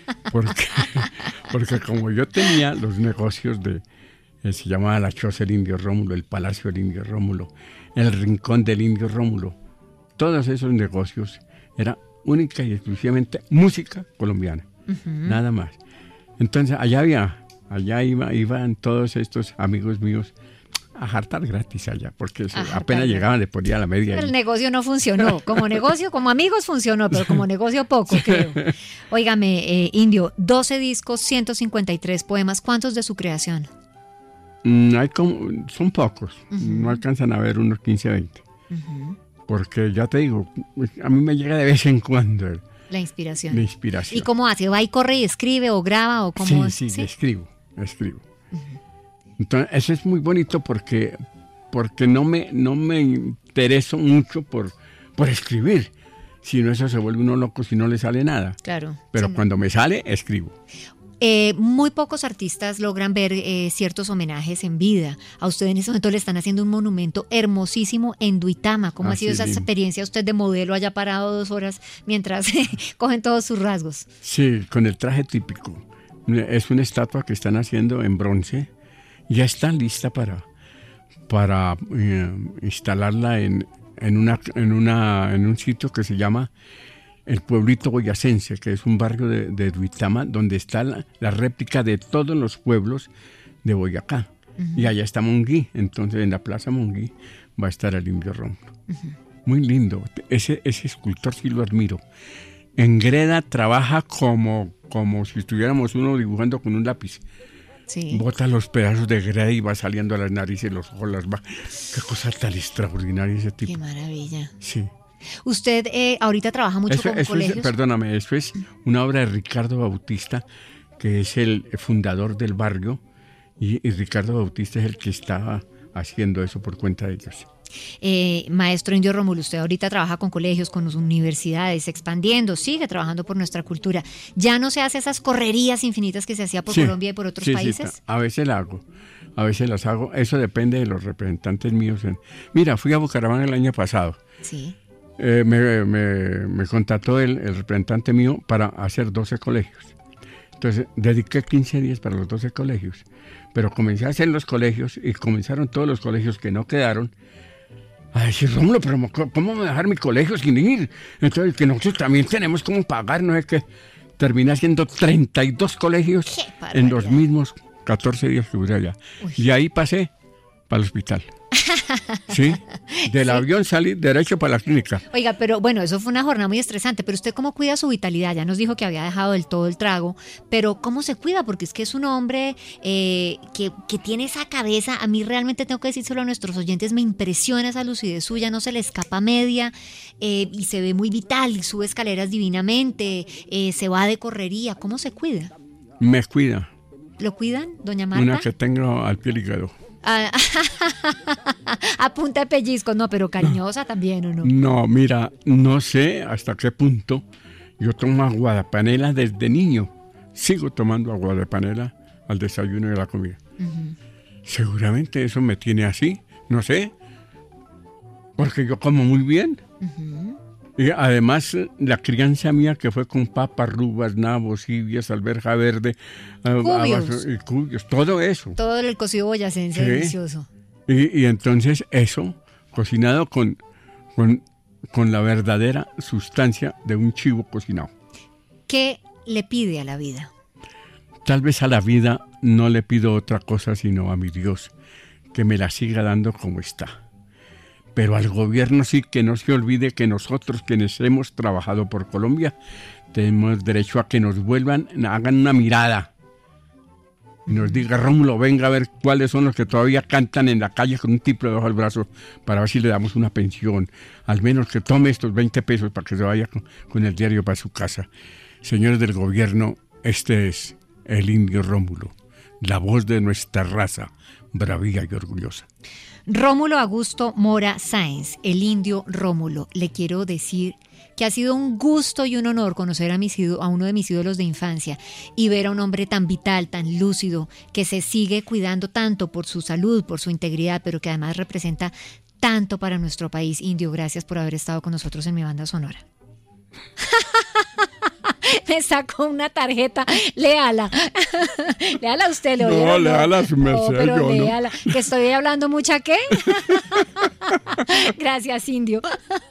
porque como yo tenía los negocios se llamaba la Choza del Indio Rómulo, el Palacio del Indio Rómulo, el Rincón del Indio Rómulo, todos esos negocios eran única y exclusivamente música colombiana, nada más. Entonces allá iban todos estos amigos míos a jartar gratis allá, porque apenas llegaban, le ponía la media. Pero el negocio no funcionó, como negocio, como amigos funcionó, pero como negocio poco, creo. Óigame, Indio, 12 discos, 153 poemas, ¿cuántos de su creación? Son pocos, no alcanzan a ver unos 15 o 20. Porque ya te digo, a mí me llega de vez en cuando la inspiración. ¿Y cómo hace? ¿Va y corre y escribe o graba o cómo? Sí, escribo. Entonces, eso es muy bonito porque no me intereso mucho por escribir, sino eso se vuelve uno loco si no le sale nada. Claro. Pero cuando me sale, escribo. Muy pocos artistas logran ver ciertos homenajes en vida. A usted en este momento le están haciendo un monumento hermosísimo en Duitama. ¿Cómo ha sido esa experiencia usted de modelo haya parado 2 horas mientras cogen todos sus rasgos? Sí, con el traje típico. Es una estatua que están haciendo en bronce. Ya está lista para instalarla en un sitio que se llama el Pueblito Boyacense, que es un barrio de Duitama, donde está la réplica de todos los pueblos de Boyacá. Y allá está Monguí, entonces en la Plaza Monguí va a estar el Indio Rómulo. Muy lindo, ese escultor sí lo admiro. En greda trabaja como si estuviéramos uno dibujando con un lápiz. Sí. Bota los pedazos de greda y va saliendo a las narices, los ojos, Qué cosa tan extraordinaria ese tipo. Qué maravilla. Sí. Usted ahorita trabaja mucho con colegios. Perdóname, eso es una obra de Ricardo Bautista, que es el fundador del barrio, y Ricardo Bautista es el que estaba haciendo eso por cuenta de ellos. Maestro Indio Rómulo, usted ahorita trabaja con colegios, con universidades, expandiendo, sigue trabajando por nuestra cultura. ¿Ya no se hace esas correrías infinitas que se hacía por Colombia y por otros países? Sí, a veces las hago. Eso depende de los representantes míos. Mira, fui a Bucaramanga el año pasado. Sí. Me contactó el representante mío para hacer 12 colegios. Entonces, dediqué 15 días para los 12 colegios. Pero comencé a hacer los colegios y comenzaron todos los colegios que no quedaron a decir, Rómulo, pero ¿cómo me dejar mi colegio sin ir? Entonces, que nosotros también tenemos cómo pagar, no es que terminé haciendo 32 colegios en los mismos 14 días que duré allá. Y ahí pasé para el hospital. Sí, del avión salí derecho para la clínica. Oiga, pero bueno, eso fue una jornada muy estresante, pero usted ¿cómo cuida su vitalidad? Ya nos dijo que había dejado del todo el trago, pero ¿cómo se cuida? Porque es que es un hombre que tiene esa cabeza. A mí realmente tengo que decírselo a nuestros oyentes, me impresiona esa lucidez suya, no se le escapa media, y se ve muy vital, y sube escaleras divinamente, se va de correría. ¿Cómo se cuida? Me cuida. ¿Lo cuidan, doña Marta? Una que tengo al pie del hígado. A punta de pellizcos, no, pero cariñosa también, ¿o no? No, mira, no sé hasta qué punto. Yo tomo agua de panela desde niño. Sigo tomando agua de panela al desayuno y a la comida. Seguramente eso me tiene así, no sé. Porque yo como muy bien. Y además, la crianza mía que fue con papas, rubas, nabos, cibias, alberja verde, cubios, todo eso. Todo el cocido boyacense, sí. Delicioso. Y entonces eso, cocinado con la verdadera sustancia de un chivo cocinado. ¿Qué le pide a la vida? Tal vez a la vida no le pido otra cosa sino a mi Dios, que me la siga dando como está. Pero al gobierno sí, que no se olvide que nosotros quienes hemos trabajado por Colombia tenemos derecho a que nos hagan una mirada y nos diga, Rómulo, venga a ver cuáles son los que todavía cantan en la calle con un tipo debajo del brazo para ver si le damos una pensión, al menos que tome estos 20 pesos para que se vaya con el diario para su casa. Señores del gobierno, este es el Indio Rómulo, la voz de nuestra raza, bravía y orgullosa. Rómulo Augusto Mora Sáenz, el indio Rómulo, le quiero decir que ha sido un gusto y un honor conocer a uno de mis ídolos de infancia y ver a un hombre tan vital, tan lúcido, que se sigue cuidando tanto por su salud, por su integridad, pero que además representa tanto para nuestro país. Indio, gracias por haber estado con nosotros en mi banda sonora. Me sacó una tarjeta, léala. Léala a usted, No, léala a su merced, pero yo léala. no. ¿Que estoy hablando mucha qué? Gracias, Indio.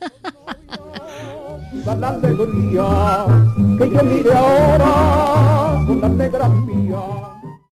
La alegría que yo mire ahora con las negras mías.